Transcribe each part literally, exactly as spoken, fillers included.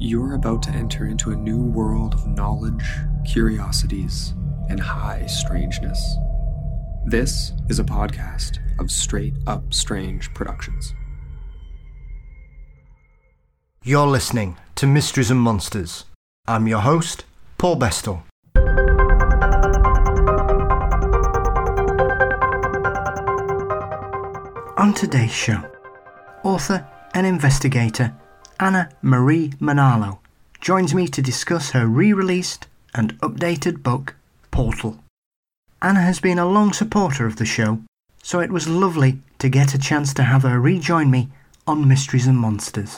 You're about to enter into a new world of knowledge, curiosities, and high strangeness. This is a podcast of Straight Up Strange Productions. You're listening to Mysteries and Monsters. I'm your host, Paul Bestel. On today's show, author and investigator Anna Marie Manalo joins me to discuss her re-released and updated book, Portal. Anna has been a long supporter of the show, so it was lovely to get a chance to have her rejoin me on Mysteries and Monsters.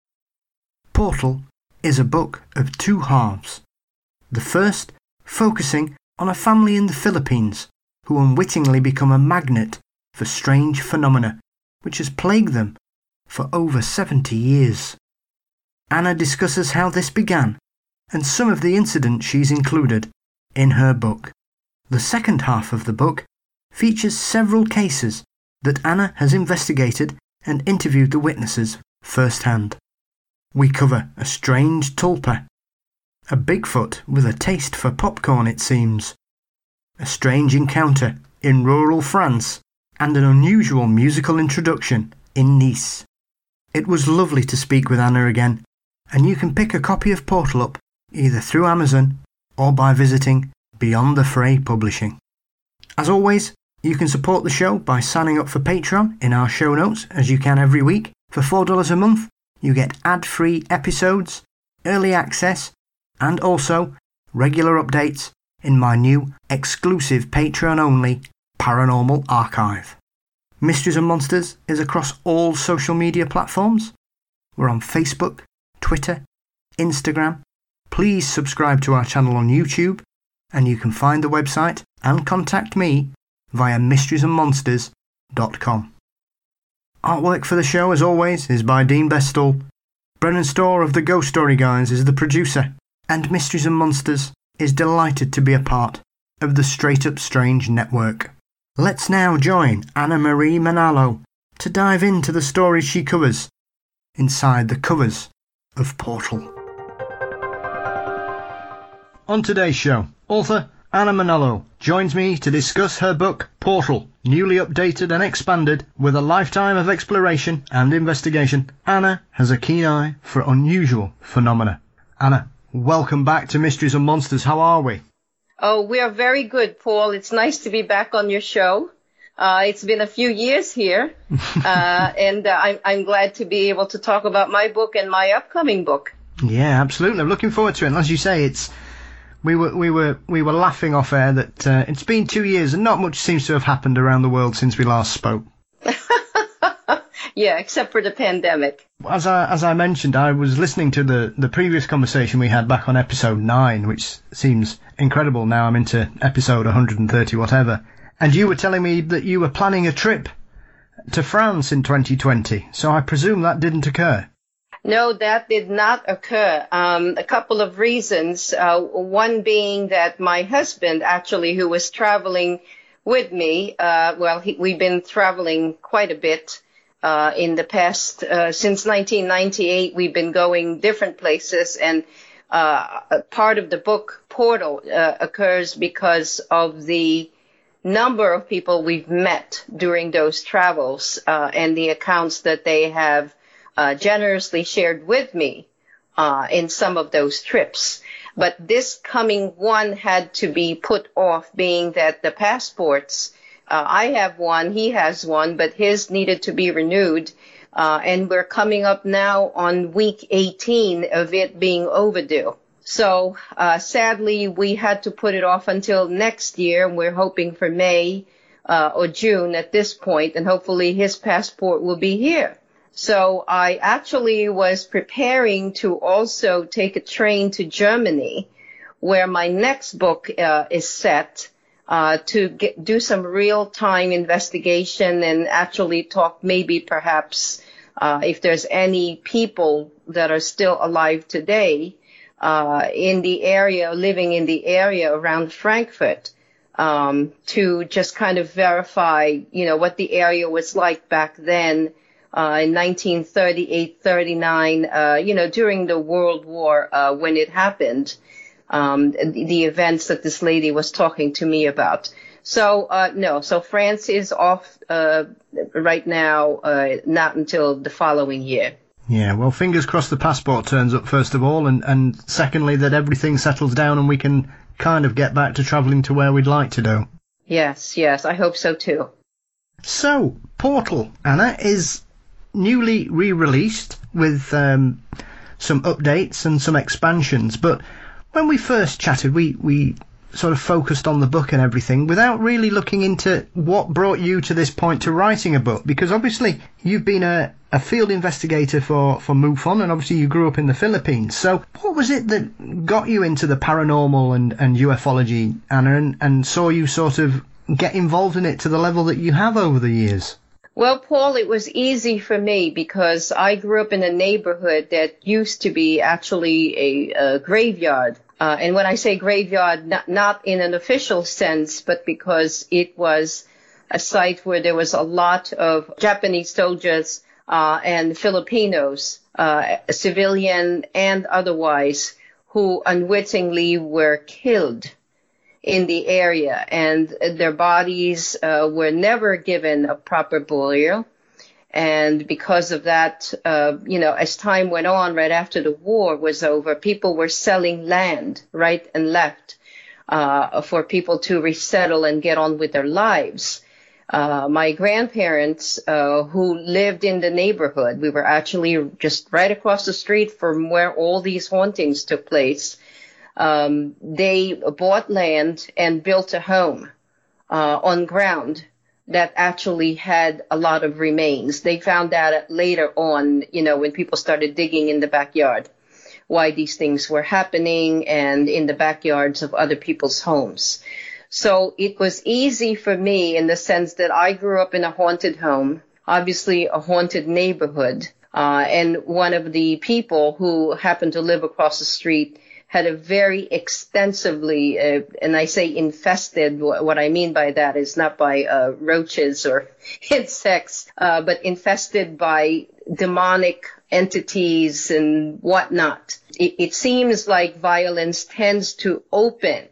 Portal is a book of two halves. The first focusing on a family in the Philippines who unwittingly become a magnet for strange phenomena which has plagued them for over seventy years. Anna discusses how this began and some of the incidents she's included in her book. The second half of the book features several cases that Anna has investigated and interviewed the witnesses firsthand. We cover a strange tulpa, a Bigfoot with a taste for popcorn it seems, a strange encounter in rural France, and an unusual musical introduction in Nice. It was lovely to speak with Anna again, and you can pick a copy of Portal up either through Amazon or by visiting Beyond the Fray Publishing. As always, you can support the show by signing up for Patreon in our show notes, as you can every week. For four dollars a month, you get ad-free episodes, early access, and also regular updates in my new exclusive Patreon-only Paranormal Archive. Mysteries and Monsters is across all social media platforms. We're on Facebook, Twitter, Instagram. Please subscribe to our channel on YouTube, and you can find the website and contact me via mysteries and monsters dot com. Artwork for the show, as always, is by Dean Bestel. Brennan Storr of the Ghost Story Guys is the producer, and Mysteries and Monsters is delighted to be a part of the Straight Up Strange network. Let's now join Anna Marie Manalo to dive into the stories she covers inside the covers of Portal. On today's show, author Anna Manalo joins me to discuss her book Portal, newly updated and expanded with a lifetime of exploration and investigation. Anna has a keen eye for unusual phenomena. Anna, welcome back to Mysteries and Monsters. How are we? Oh, we are very good, Paul. It's nice to be back on your show. Uh, it's been a few years here, uh, and uh, I'm, I'm glad to be able to talk about my book and my upcoming book. Yeah, absolutely. I'm looking forward to it. And as you say, it's we were we were we were laughing off air that uh, it's been two years and not much seems to have happened around the world since we last spoke. Yeah, except for the pandemic. As I as I mentioned, I was listening to the the previous conversation we had back on episode nine, which seems incredible. Now I'm into episode one hundred thirty, whatever. And you were telling me that you were planning a trip to France in twenty twenty, so I presume that didn't occur. No, that did not occur. Um, a couple of reasons. Uh, one being that my husband, actually, who was traveling with me, uh, well, he, we've been traveling quite a bit uh, in the past. Uh, since nineteen ninety-eight, we've been going different places, and uh, a part of the book Portal uh, occurs because of the number of people we've met during those travels uh, and the accounts that they have uh, generously shared with me uh, in some of those trips. But this coming one had to be put off, being that the passports, uh, I have one, he has one, but his needed to be renewed. Uh, and we're coming up now on week eighteen of it being overdue. So, uh, sadly, we had to put it off until next year. We're hoping for May, uh, or June at this point, and hopefully his passport will be here. So I actually was preparing to also take a train to Germany, where my next book, uh, is set, uh, to get, do some real-time investigation and actually talk maybe perhaps, uh, if there's any people that are still alive today, Uh, in the area, living in the area around Frankfurt, um, to just kind of verify, you know, what the area was like back then, uh, in nineteen thirty-eight, thirty-nine, uh, you know, during the World War, uh, when it happened, um, the, the events that this lady was talking to me about. So, uh, no, so France is off, uh, right now, uh, not until the following year. Yeah, well, fingers crossed the passport turns up, first of all, and, and secondly, that everything settles down and we can kind of get back to travelling to where we'd like to do. Yes, yes, I hope so too. So, Portal, Anna, is newly re-released with um, some updates and some expansions, but when we first chatted, we, we sort of focused on the book and everything without really looking into what brought you to this point to writing a book, because obviously you've been a, a field investigator for, for MUFON, and obviously you grew up in the Philippines. So what was it that got you into the paranormal and, and ufology, Anna, and, and saw you sort of get involved in it to the level that you have over the years? Well, Paul, it was easy for me because I grew up in a neighborhood that used to be actually a, a graveyard. Uh, and when I say graveyard, not, not in an official sense, but because it was a site where there was a lot of Japanese soldiers uh, and Filipinos, uh, civilian and otherwise, who unwittingly were killed in the area, and their bodies uh, were never given a proper burial. And because of that, uh, you know, as time went on, right after the war was over, people were selling land right and left uh, for people to resettle and get on with their lives. Uh, my grandparents, uh, who lived in the neighborhood, we were actually just right across the street from where all these hauntings took place. Um, they bought land and built a home uh, on ground that actually had a lot of remains. They found out later on, you know, when people started digging in the backyard, why these things were happening and in the backyards of other people's homes. So it was easy for me in the sense that I grew up in a haunted home, obviously a haunted neighborhood, uh, and one of the people who happened to live across the street had a very extensively, uh, and I say infested, what I mean by that is not by uh, roaches or insects, uh, but infested by demonic entities and whatnot. It, it seems like violence tends to open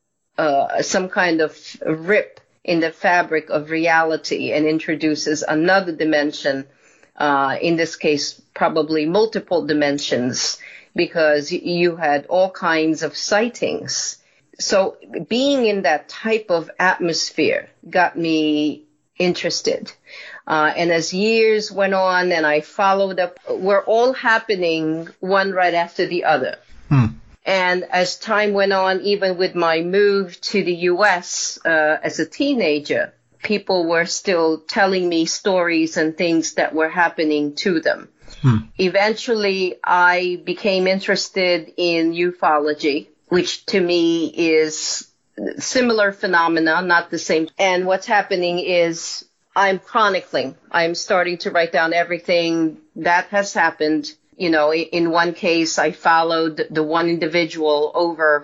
uh, some kind of rip in the fabric of reality and introduces another dimension, uh, in this case, probably multiple dimensions, because you had all kinds of sightings. So being in that type of atmosphere got me interested. Uh, and as years went on and I followed up, were all happening one right after the other. Hmm. And as time went on, even with my move to the U S uh, as a teenager, people were still telling me stories and things that were happening to them. Hmm. Eventually, I became interested in ufology, which to me is similar phenomena, not the same. And what's happening is I'm chronicling. I'm starting to write down everything that has happened. You know, in one case, I followed the one individual over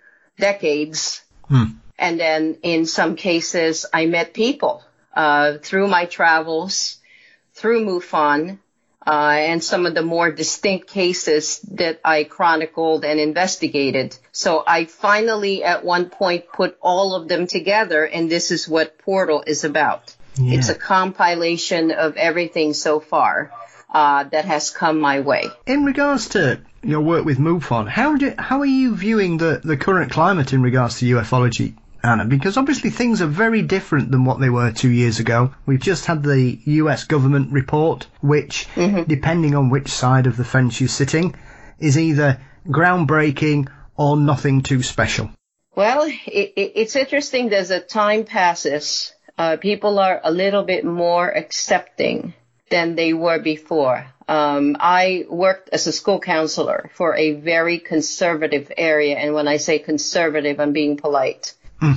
decades. Hmm. And then in some cases, I met people uh, through my travels, through MUFON. Uh, and some of the more distinct cases that I chronicled and investigated. So I finally, at one point, put all of them together, and this is what Portal is about. Yeah. It's a compilation of everything so far uh, that has come my way. In regards to your work with MUFON, how do how are you viewing the, the current climate in regards to ufology, Anna? Because obviously things are very different than what they were two years ago. We've just had the U S government report, which, mm-hmm. depending on which side of the fence you're sitting, is either groundbreaking or nothing too special. Well, it, it, it's interesting. As the time passes, uh, people are a little bit more accepting than they were before. Um, I worked as a school counselor for a very conservative area. And when I say conservative, I'm being polite.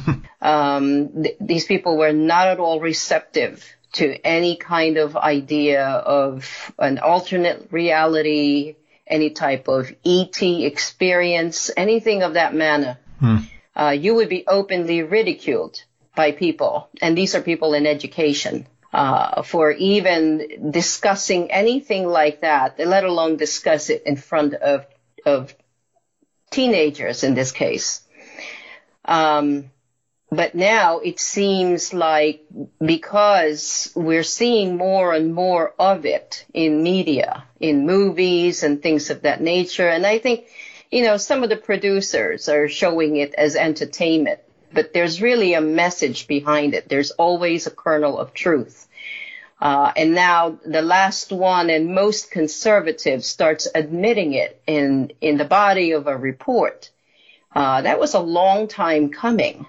um, th- these people were not at all receptive to any kind of idea of an alternate reality, any type of E T experience, anything of that manner. Hmm. Uh, you would be openly ridiculed by people, and these are people in education. uh, for even discussing anything like that, let alone discuss it in front of, of teenagers in this case. Um, but now it seems like because we're seeing more and more of it in media, in movies and things of that nature, and I think, you know, some of the producers are showing it as entertainment, but there's really a message behind it. There's always a kernel of truth. Uh, and now the last one and most conservative starts admitting it in, in the body of a report. Uh, that was a long time coming.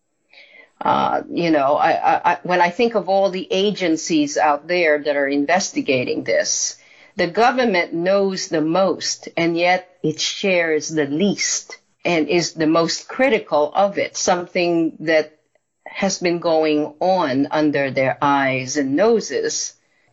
Uh, you know, I, I, when I think of all the agencies out there that are investigating this, the government knows the most, and yet it shares the least and is the most critical of it, something that has been going on under their eyes and noses.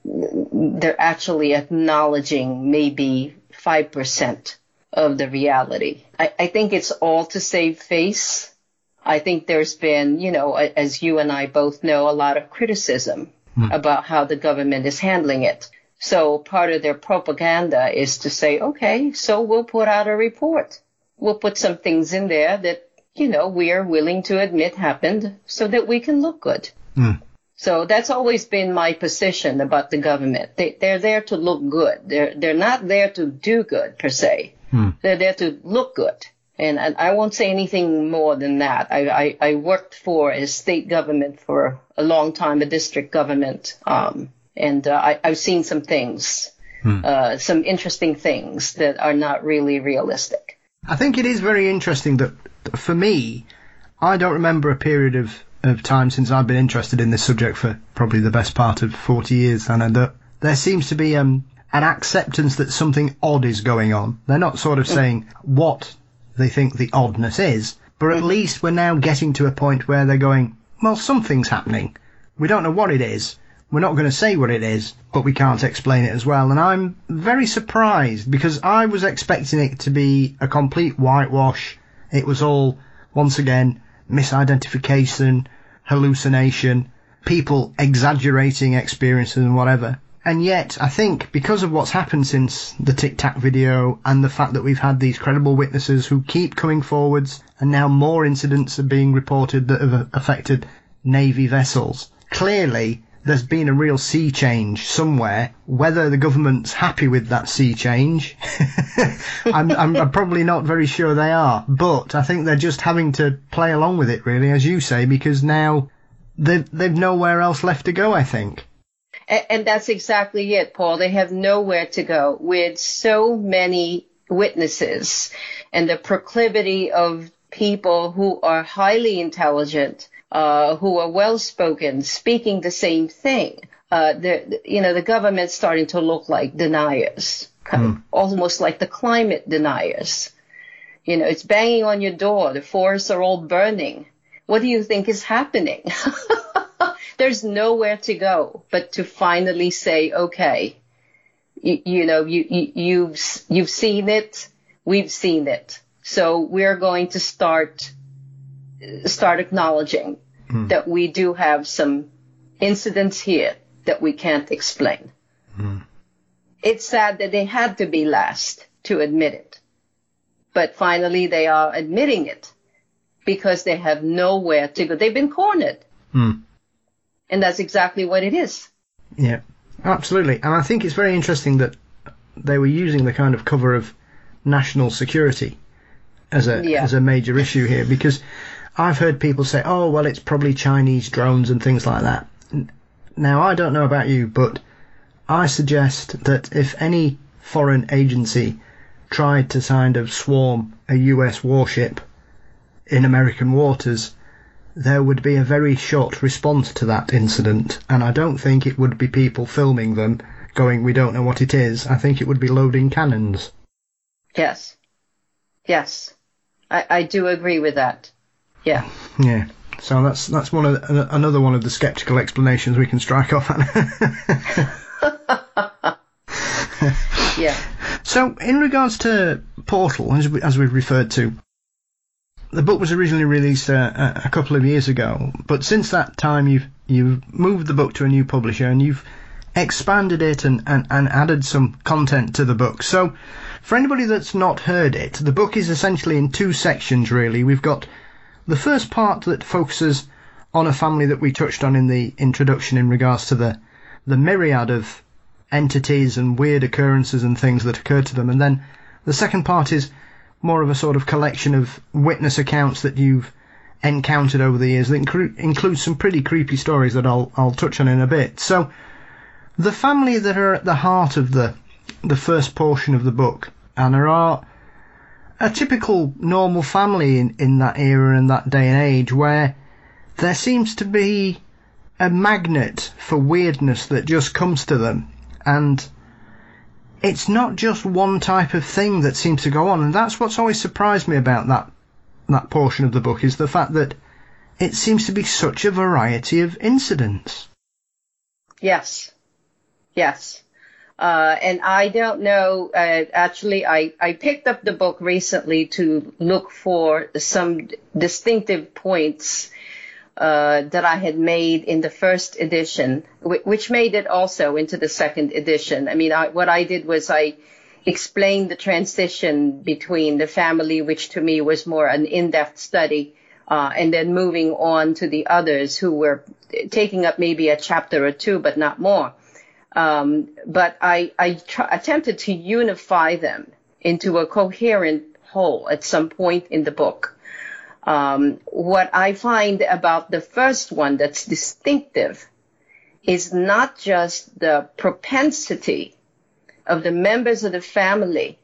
They're actually acknowledging maybe five percent of the reality. I, I think it's all to save face. I think there's been, you know, as you and I both know, a lot of criticism hmm. about how the government is handling it. So part of their propaganda is to say, okay, so we'll put out a report. We'll put some things in there that, you know, we are willing to admit happened so that we can look good. Mm. So that's always been my position about the government. They, they're there to look good. They're, they're not there to do good per se. Mm. They're there to look good. And, and I won't say anything more than that. I, I, I worked for a state government for a long time, a district government. Um, and uh, I, I've seen some things, mm. uh, some interesting things that are not really realistic. I think it is very interesting that, for me, I don't remember a period of, of time since I've been interested in this subject for probably the best part of forty years, and that there seems to be um, an acceptance that something odd is going on. They're not sort of saying what they think the oddness is, but at least we're now getting to a point where they're going, well, something's happening. We don't know what it is. We're not going to say what it is, but we can't explain it as well. And I'm very surprised because I was expecting it to be a complete whitewash. It was all, once again, misidentification, hallucination, people exaggerating experiences and whatever. And yet, I think, because of what's happened since the Tic Tac video and the fact that we've had these credible witnesses who keep coming forwards, and now more incidents are being reported that have affected Navy vessels, clearly there's been a real sea change somewhere. Whether the government's happy with that sea change, I'm, I'm, I'm probably not very sure they are. But I think they're just having to play along with it, really, as you say, because now they've, they've nowhere else left to go, I think. And, and that's exactly it, Paul. They have nowhere to go with so many witnesses and the proclivity of people who are highly intelligent, Uh, who are well-spoken, speaking the same thing. Uh, the, you know, the government's starting to look like deniers, kind mm. of, almost like the climate deniers. You know, it's banging on your door. The forests are all burning. What do you think is happening? There's nowhere to go but to finally say, okay, you, you know, you, you, you've, you've seen it. We've seen it. So we're going to start start acknowledging mm. that we do have some incidents here that we can't explain. Mm. It's sad that they had to be last to admit it. But finally they are admitting it because they have nowhere to go. They've been cornered. Mm. And that's exactly what it is. Yeah, absolutely. And I think it's very interesting that they were using the kind of cover of national security as a yeah. as a major issue here, because I've heard people say, oh, well, it's probably Chinese drones and things like that. Now, I don't know about you, but I suggest that if any foreign agency tried to kind of swarm a U S warship in American waters, there would be a very short response to that incident. And I don't think it would be people filming them going, we don't know what it is. I think it would be loading cannons. Yes. Yes. I, I do agree with that. Yeah. Yeah. So that's that's one of the, another one of the sceptical explanations we can strike off at. Yeah. So in regards to Portal, as we, as we've referred to, the book was originally released a, a couple of years ago, but since that time you've you've moved the book to a new publisher and you've expanded it and, and, and added some content to the book. So for anybody that's not heard it, the book is essentially in two sections really. We've got the first part that focuses on a family that we touched on in the introduction in regards to the the myriad of entities and weird occurrences and things that occurred to them, and then the second part is more of a sort of collection of witness accounts that you've encountered over the years that inclu- includes some pretty creepy stories that I'll I'll touch on in a bit. So the family that are at the heart of the the first portion of the book, Anna, are a typical normal family in, in that era and that day and age, where there seems to be a magnet for weirdness that just comes to them, and it's not just one type of thing that seems to go on. And that's what's always surprised me about that that portion of the book, is the fact that it seems to be such a variety of incidents. Yes, yes. Uh, and I don't know, uh, actually, I, I picked up the book recently to look for some distinctive points uh, that I had made in the first edition, which made it also into the second edition. I mean, I, what I did was I explained the transition between the family, which to me was more an in-depth study, uh, and then moving on to the others who were taking up maybe a chapter or two, but not more. Um, but I, I tr- attempted to unify them into a coherent whole at some point in the book. Um, what I find about the first one that's distinctive is not just the propensity of the members of the family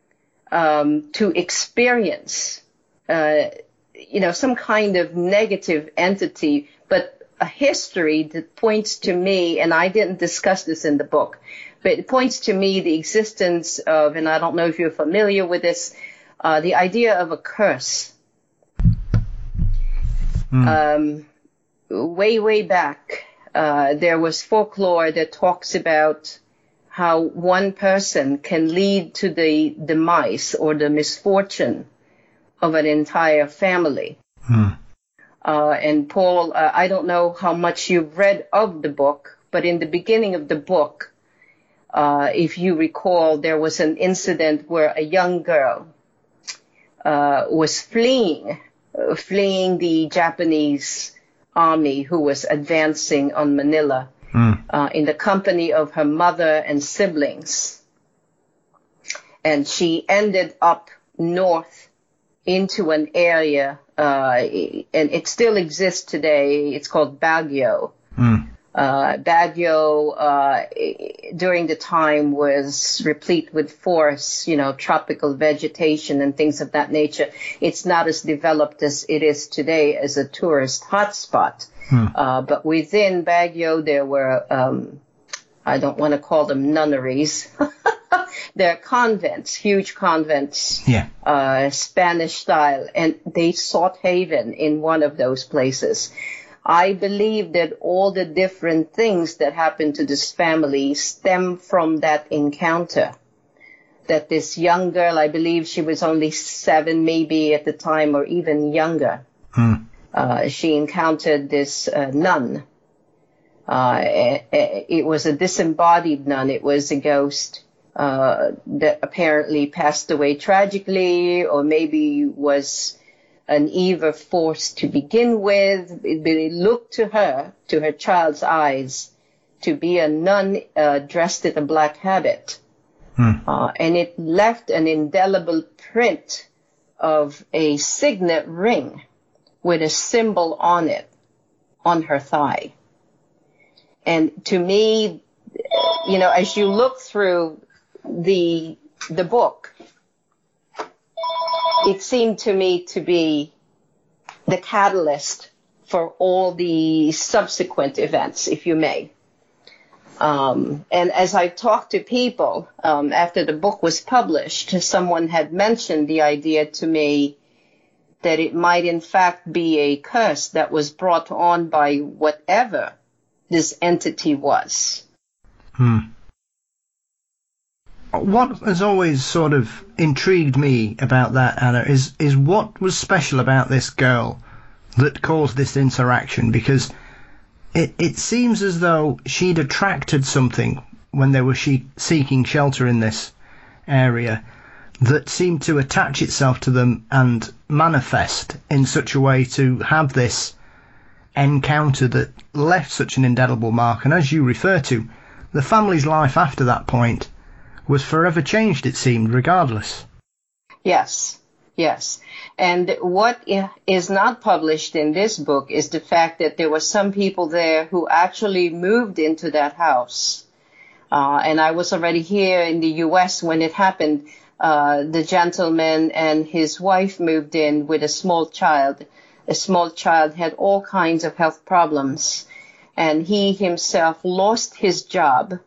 um, to experience, uh, you know, some kind of negative entity, but a history that points to me, and I didn't discuss this in the book, but it points to me the existence of, and I don't know if you're familiar with this, uh, the idea of a curse. Mm. Um, way, way back, uh, there was folklore that talks about how one person can lead to the demise or the misfortune of an entire family. Mm. Uh, and Paul, uh, I don't know how much you've read of the book, but in the beginning of the book, uh, if you recall, there was an incident where a young girl uh, was fleeing, uh, fleeing the Japanese army who was advancing on Manila mm. uh, in the company of her mother and siblings. And she ended up north into an area, uh, and it still exists today. It's called Baguio. Mm. Uh, Baguio, uh, during the time was replete with forests, you know, tropical vegetation and things of that nature. It's not as developed as it is today as a tourist hotspot. Mm. Uh, but within Baguio, there were, um, I don't want to call them nunneries. They're convents, huge convents, yeah. uh, Spanish style, and they sought haven in one of those places. I believe that all the different things that happened to this family stem from that encounter. That this young girl, I believe she was only seven maybe at the time or even younger, hmm. uh, she encountered this uh, nun. Uh, it was a disembodied nun. It was a ghost. Uh, that apparently passed away tragically, or maybe was an evil force to begin with. It, it looked to her, to her child's eyes, to be a nun uh, dressed in a black habit. Hmm. Uh, and it left an indelible print of a signet ring with a symbol on it, on her thigh. And to me, you know, as you look through the the book, it seemed to me to be the catalyst for all the subsequent events, if you may. Um, and as I talked to people um, after the book was published, someone had mentioned the idea to me that it might in fact be a curse that was brought on by whatever this entity was. Hmm. what has always sort of intrigued me about that, Anna, is, is what was special about this girl that caused this interaction, because it, it seems as though she'd attracted something when they were she- seeking shelter in this area that seemed to attach itself to them and manifest in such a way to have this encounter that left such an indelible mark. And as you refer to, the family's life after that point was forever changed, it seemed, regardless. Yes, yes. And what is not published in this book is the fact that there were some people there who actually moved into that house. Uh, and I was already here in the U S when it happened. Uh, the gentleman and his wife moved in with a small child. A small child had all kinds of health problems, and he himself lost his job.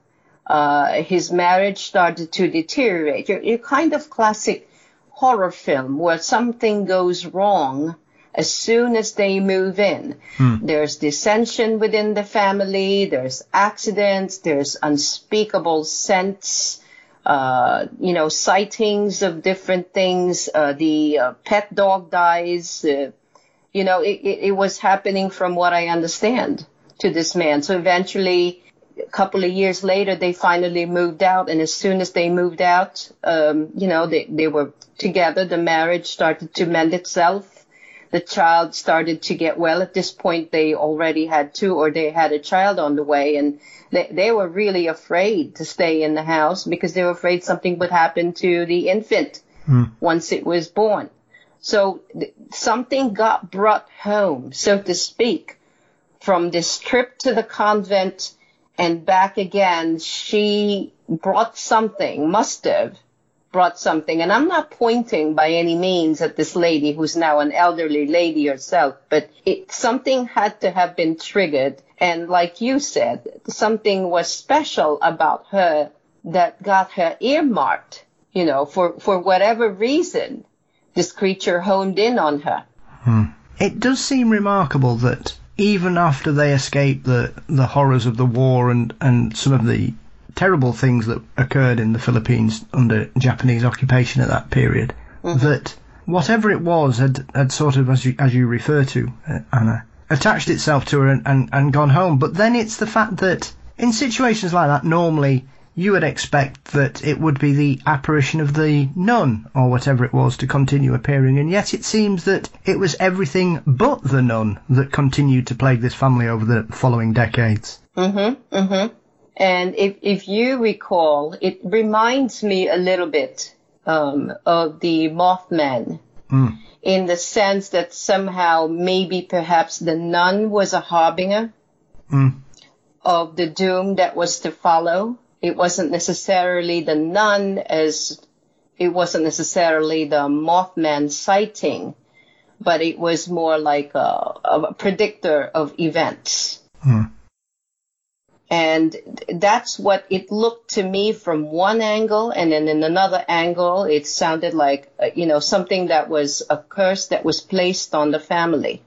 Uh, his marriage started to deteriorate. You're, you're kind of classic horror film where something goes wrong as soon as they move in. Hmm. There's dissension within the family, there's accidents, there's unspeakable scents, uh, you know, sightings of different things. Uh, the uh, pet dog dies. Uh, you know, it, it, it was happening from what I understand to this man. So eventually, a couple of years later, they finally moved out. And as soon as they moved out, um, you know, they, they were together. The marriage started to mend itself. The child started to get well. At this point, they already had two, or they had a child on the way. And they, they were really afraid to stay in the house because they were afraid something would happen to the infant mm. once it was born. So th- something got brought home, so to speak, from this trip to the convent and back again. She brought something, must have brought something. And I'm not pointing by any means at this lady who's now an elderly lady herself, but it, something had to have been triggered. And like you said, something was special about her that got her earmarked, you know, for, for whatever reason. This creature honed in on her. Hmm. It does seem remarkable that even after they escaped the, the horrors of the war and, and some of the terrible things that occurred in the Philippines under Japanese occupation at that period, mm-hmm. that whatever it was had, had sort of, as you, as you refer to, uh, Anna, attached itself to her and, and, and gone home. But then it's the fact that in situations like that, normally you would expect that it would be the apparition of the nun or whatever it was to continue appearing, and yet it seems that it was everything but the nun that continued to plague this family over the following decades. Mm-hmm, mm-hmm. And if, if you recall, it reminds me a little bit um, of the Mothman mm. in the sense that somehow maybe perhaps the nun was a harbinger mm. of the doom that was to follow. It wasn't necessarily the nun as it wasn't necessarily the Mothman sighting, but it was more like a, a predictor of events. Hmm. And that's what it looked to me from one angle, and then in another angle, it sounded like, you know, something that was a curse that was placed on the family.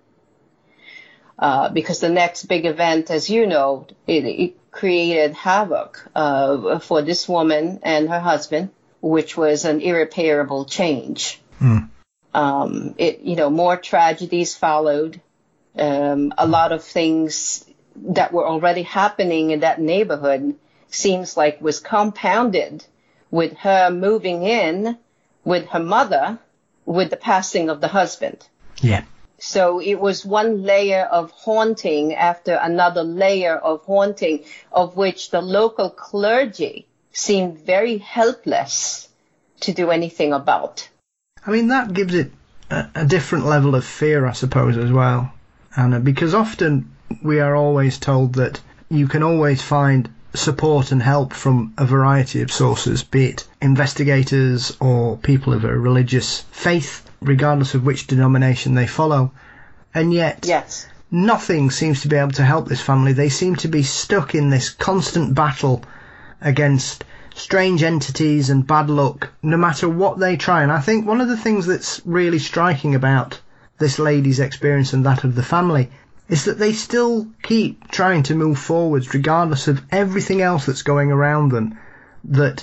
Uh, because the next big event, as you know, it, it created havoc uh, for this woman and her husband, which was an irreparable change. Mm. Um, it, you know, more tragedies followed. Um, a lot of things that were already happening in that neighborhood seems like was compounded with her moving in with her mother with the passing of the husband. Yeah. So it was one layer of haunting after another layer of haunting, of which the local clergy seemed very helpless to do anything about. I mean, that gives it a, a different level of fear, I suppose, as well, Anna, because often we are always told that you can always find support and help from a variety of sources, be it investigators or people of a religious faith, regardless of which denomination they follow. And yet, yes. nothing seems to be able to help this family. They seem to be stuck in this constant battle against strange entities and bad luck, no matter what they try. And I think one of the things that's really striking about this lady's experience and that of the family is that they still keep trying to move forwards regardless of everything else that's going around them that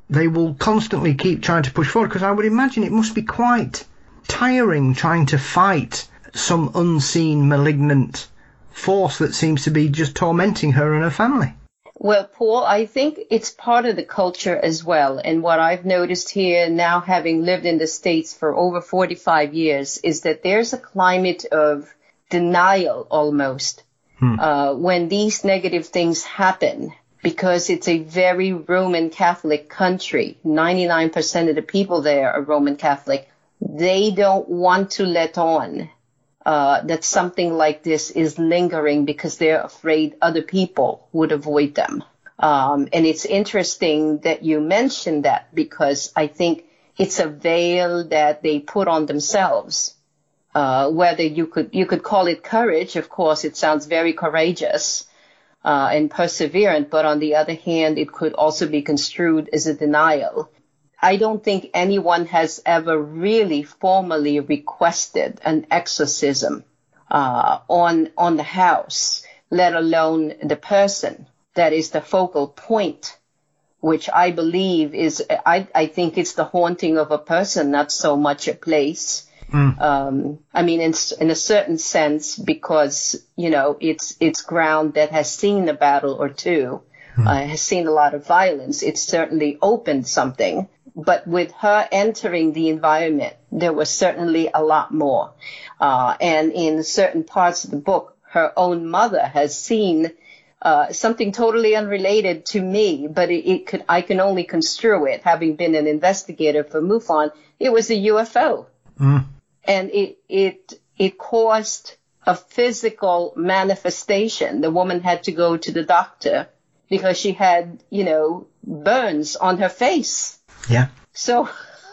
they will constantly keep trying to push forward, because I would imagine it must be quite tiring trying to fight some unseen malignant force that seems to be just tormenting her and her family. Well, Paul, I think it's part of the culture as well. And what I've noticed here now, having lived in the States for over forty-five years, is that there's a climate of denial almost hmm. uh, when these negative things happen, because it's a very Roman Catholic country. ninety-nine percent of the people there are Roman Catholic. They don't want to let on Uh, that something like this is lingering because they're afraid other people would avoid them. Um, and it's interesting that you mentioned that, because I think it's a veil that they put on themselves. Uh, whether you could you could call it courage, of course, it sounds very courageous uh, and perseverant, but on the other hand, it could also be construed as a denial. I don't think anyone has ever really formally requested an exorcism uh, on on the house, let alone the person that is the focal point, which I believe is, I, I think it's the haunting of a person, not so much a place. Mm. Um, I mean, in, in a certain sense, because, you know, it's it's ground that has seen a battle or two, mm. uh, has seen a lot of violence. It's certainly opened something. But with her entering the environment, there was certainly a lot more. Uh, and in certain parts of the book, her own mother has seen uh, something totally unrelated to me, but it, it could I can only construe it, having been an investigator for MUFON. It was a U F O. Mm. And it it it caused a physical manifestation. The woman had to go to the doctor because she had, you know, burns on her face. Yeah. So,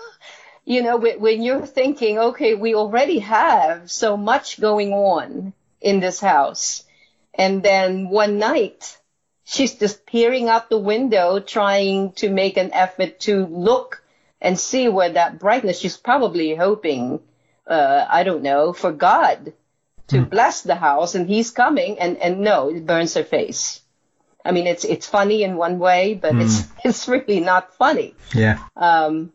you know, when you're thinking, okay, we already have so much going on in this house, and then one night she's just peering out the window, trying to make an effort to look and see where that brightness, she's probably hoping, uh, I don't know, for God to mm. bless the house, and he's coming, and, and no, it burns her face. I mean, it's it's funny in one way, but mm. it's it's really not funny. Yeah. Um.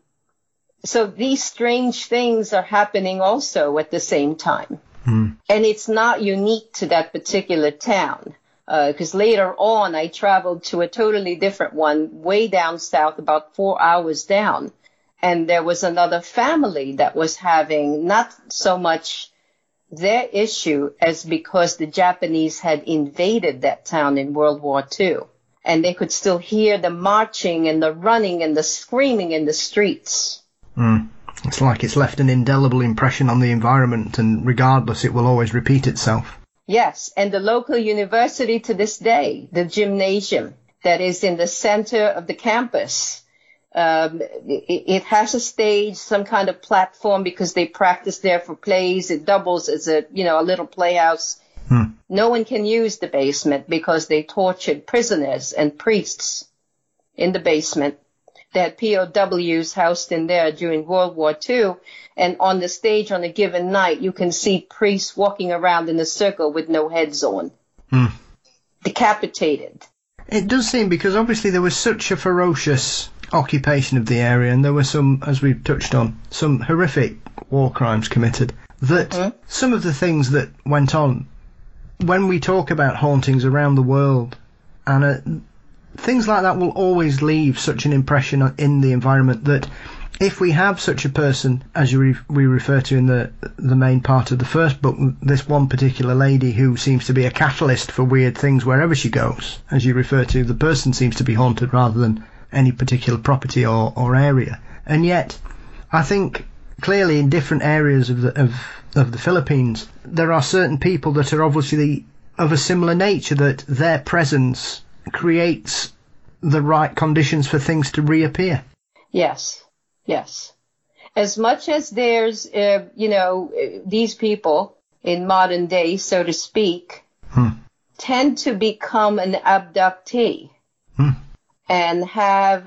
So these strange things are happening also at the same time. Mm. And it's not unique to that particular town, because uh, later on I traveled to a totally different one way down south, about four hours down. And there was another family that was having not so much their issue as because the Japanese had invaded that town in World War Two. And they could still hear the marching and the running and the screaming in the streets. Mm. It's like it's left an indelible impression on the environment, and regardless, it will always repeat itself. Yes, and the local university to this day, the gymnasium that is in the center of the campus, Um, it, it has a stage, some kind of platform, because they practice there for plays. It doubles as a, you know, a little playhouse. Hmm. No one can use the basement because they tortured prisoners and priests in the basement. They had P O Ws housed in there during World War Two. And on the stage on a given night, you can see priests walking around in a circle with no heads on. Hmm. Decapitated. It does seem, because obviously there was such a ferocious occupation of the area, and there were some, as we've touched on, some horrific war crimes committed, that mm. some of the things that went on, when we talk about hauntings around the world, and uh, things like that will always leave such an impression in the environment, that if we have such a person, as you re- we refer to in the the main part of the first book, this one particular lady who seems to be a catalyst for weird things wherever she goes, as you refer to, the person seems to be haunted rather than any particular property or, or area. And yet, I think clearly in different areas of the of, of the Philippines, there are certain people that are obviously of a similar nature, that their presence creates the right conditions for things to reappear. Yes, yes. As much as there's, uh, you know, these people in modern day, so to speak, hmm. tend to become an abductee. Hmm. And have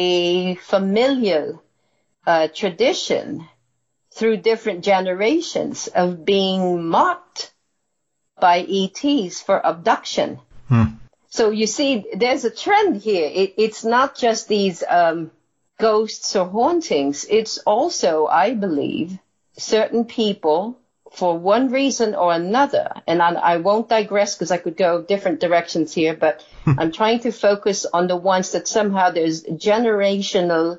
a familial uh, tradition through different generations of being mocked by E Ts for abduction. Hmm. So you see, there's a trend here. It, it's not just these um, ghosts or hauntings. It's also, I believe, certain people, for one reason or another, and I, I won't digress because I could go different directions here, but I'm trying to focus on the ones that somehow there's generational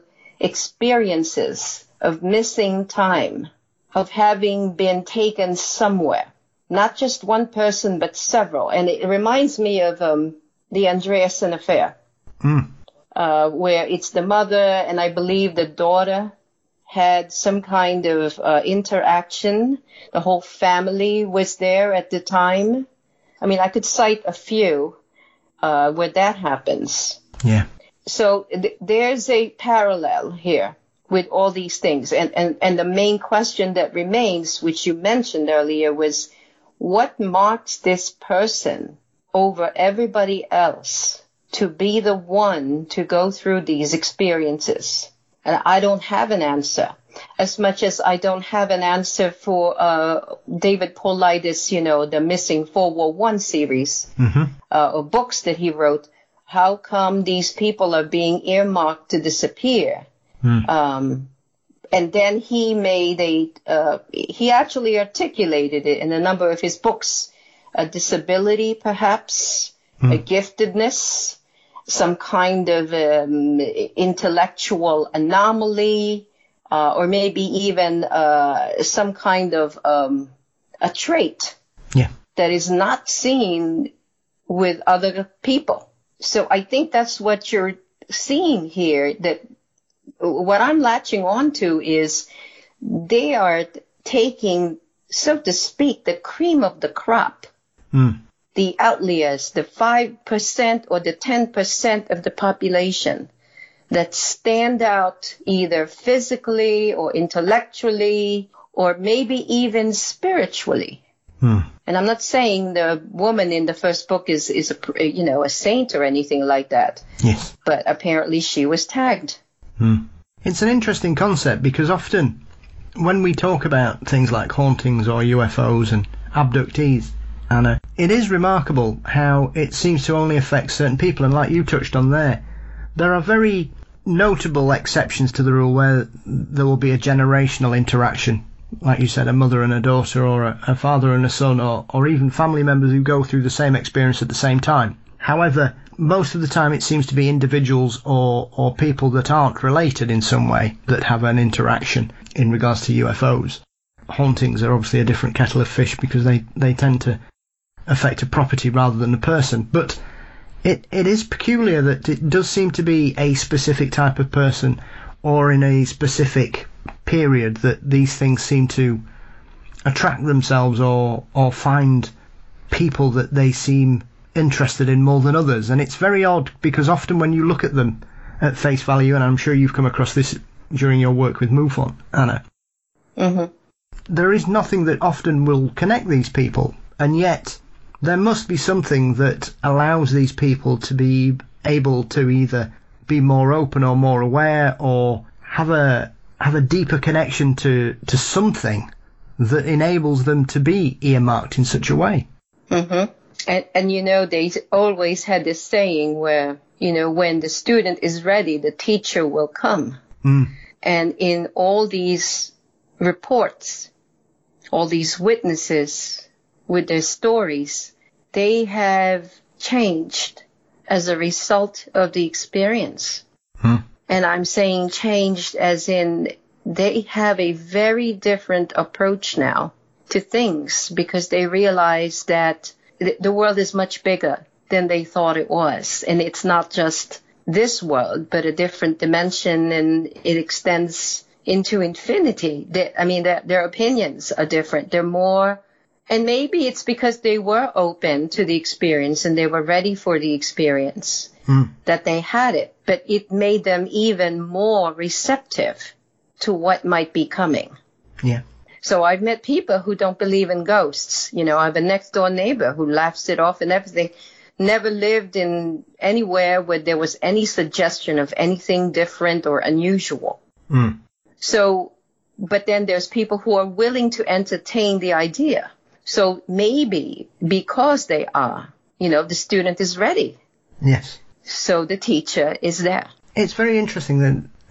experiences of missing time, of having been taken somewhere. Not just one person, but several. And it reminds me of um, the Andreasen affair, mm. uh, where it's the mother and I believe the daughter had some kind of uh, interaction. The whole family was there at the time. I mean, I could cite a few uh, where that happens. Yeah. So th- there's a parallel here with all these things. And, and, and the main question that remains, which you mentioned earlier, was what marks this person over everybody else to be the one to go through these experiences? And I don't have an answer, as much as I don't have an answer for uh, David Paulides, you know, the Missing four one one series, mm-hmm. uh, or books that he wrote. How come these people are being earmarked to disappear? Mm. Um, and then he made a, uh, he actually articulated it in a number of his books, a disability perhaps, mm. a giftedness, some kind of um, intellectual anomaly, uh, or maybe even uh, some kind of um, a trait yeah. that is not seen with other people. So I think that's what you're seeing here, that what I'm latching on to is they are taking, so to speak, the cream of the crop, mm. the outliers, the five percent or the ten percent of the population that stand out either physically or intellectually or maybe even spiritually. Mm. And I'm not saying the woman in the first book is, is a, you know, a saint or anything like that. Yes. But apparently she was tagged. Hmm. It's an interesting concept because often when we talk about things like hauntings or U F Os and abductees, Anna, it is remarkable how it seems to only affect certain people. And like you touched on there, there are very notable exceptions to the rule where there will be a generational interaction. Like you said, a mother and a daughter, or a, a father and a son, or, or even family members who go through the same experience at the same time. However, most of the time it seems to be individuals or, or people that aren't related in some way that have an interaction in regards to U F Os. Hauntings are obviously a different kettle of fish because they, they tend to affect a property rather than a person. But it, it is peculiar that it does seem to be a specific type of person or in a specific period that these things seem to attract themselves or or find people that they seem interested in more than others. And it's very odd because often when you look at them at face value, and I'm sure you've come across this during your work with MUFON, Anna, mm-hmm. there is nothing that often will connect these people, and yet there must be something that allows these people to be able to either be more open or more aware or have a have a deeper connection to, to something that enables them to be earmarked in such a way. Mm-hmm. And, and, you know, they always had this saying where, you know, when the student is ready, the teacher will come. Mm. And in all these reports, all these witnesses with their stories, they have changed as a result of the experience. Mm. And I'm saying changed as in they have a very different approach now to things because they realize that the world is much bigger than they thought it was. And it's not just this world, but a different dimension, and it extends into infinity. They, I mean, their, their opinions are different. They're more, and maybe it's because they were open to the experience and they were ready for the experience. Mm. That they had it, but it made them even more receptive to what might be coming. Yeah. So I've met people who don't believe in ghosts. You know, I have a next door neighbor who laughs it off and everything. Never lived in anywhere where there was any suggestion of anything different or unusual. Mm. So, but then there's people who are willing to entertain the idea. So maybe because they are, you know, the student is ready. Yes. So the teacher is there. It's very interesting then,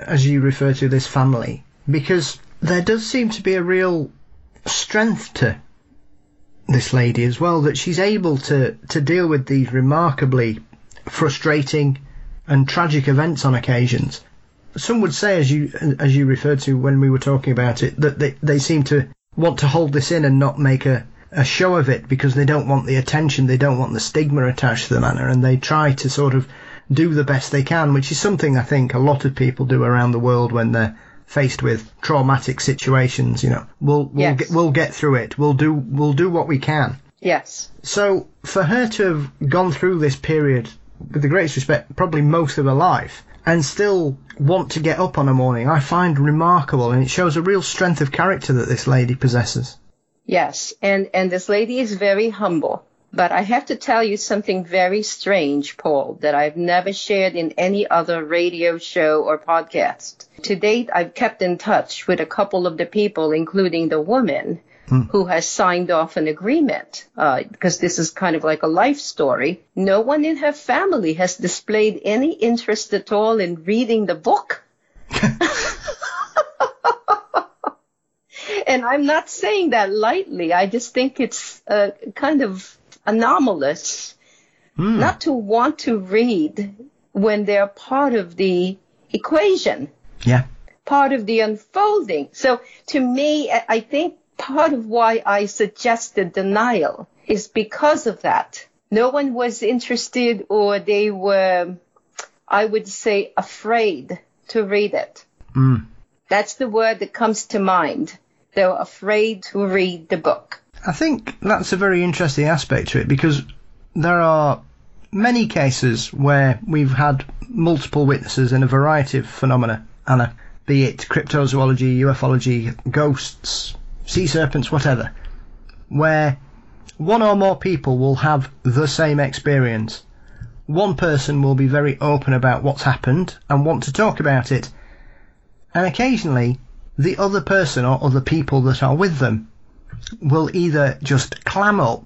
as you refer to this family, because there does seem to be a real strength to this lady as well, that she's able to, to deal with these remarkably frustrating and tragic events on occasions. Some would say, as you as you referred to when we were talking about it, that they, they seem to want to hold this in and not make a, a show of it because they don't want the attention, they don't want the stigma attached to the matter, and they try to sort of do the best they can, which is something I think a lot of people do around the world when they're faced with traumatic situations. You know, we'll we'll yes. get, we'll get through it. We'll do we'll do what we can. Yes. So for her to have gone through this period, with the greatest respect, probably most of her life, and still want to get up on a morning, I find remarkable, and it shows a real strength of character that this lady possesses. Yes, and, and this lady is very humble. But I have to tell you something very strange, Paul, that I've never shared in any other radio show or podcast. To date, I've kept in touch with a couple of the people, including the woman hmm. who has signed off an agreement, uh, because this is kind of like a life story. No one in her family has displayed any interest at all in reading the book. And I'm not saying that lightly. I just think it's uh, kind of anomalous mm. not to want to read when they're part of the equation, yeah, part of the unfolding. So to me, I think part of why I suggested denial is because of that. No one was interested, or they were, I would say, afraid to read it. Mm. That's the word that comes to mind. They were afraid to read the book. I think that's a very interesting aspect to it, because there are many cases where we've had multiple witnesses in a variety of phenomena, Anna, be it cryptozoology, ufology, ghosts, sea serpents, whatever, where one or more people will have the same experience. One person will be very open about what's happened and want to talk about it, and occasionally the other person or other people that are with them will either just clam up,